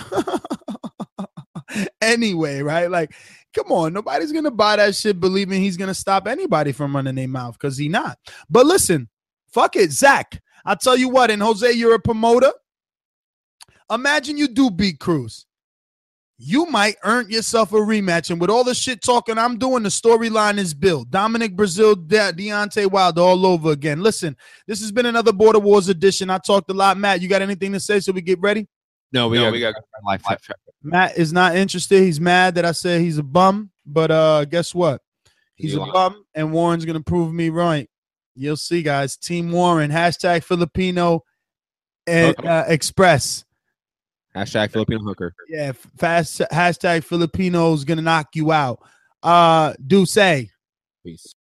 Anyway, right? Like, come on, nobody's gonna buy that shit believing he's gonna stop anybody from running their mouth, because he not. But listen, fuck it, Zach. I'll tell you what, and Jose, you're a promoter. Imagine you do beat Cruz. You might earn yourself a rematch, and with all the shit talking I'm doing, the storyline is built. Dominic Brazil, Deontay Wilder all over again. Listen, this has been another Border Wars edition. I talked a lot. Matt, you got anything to say so we get ready? No, we got life. Matt is not interested. He's mad that I said he's a bum, but guess what? He's a bum, and Warren's going to prove me right. You'll see, guys. Team Warren, hashtag Filipino Express. Hashtag Filipino hooker. Yeah, hashtag Filipinos going to knock you out. Do say. Peace.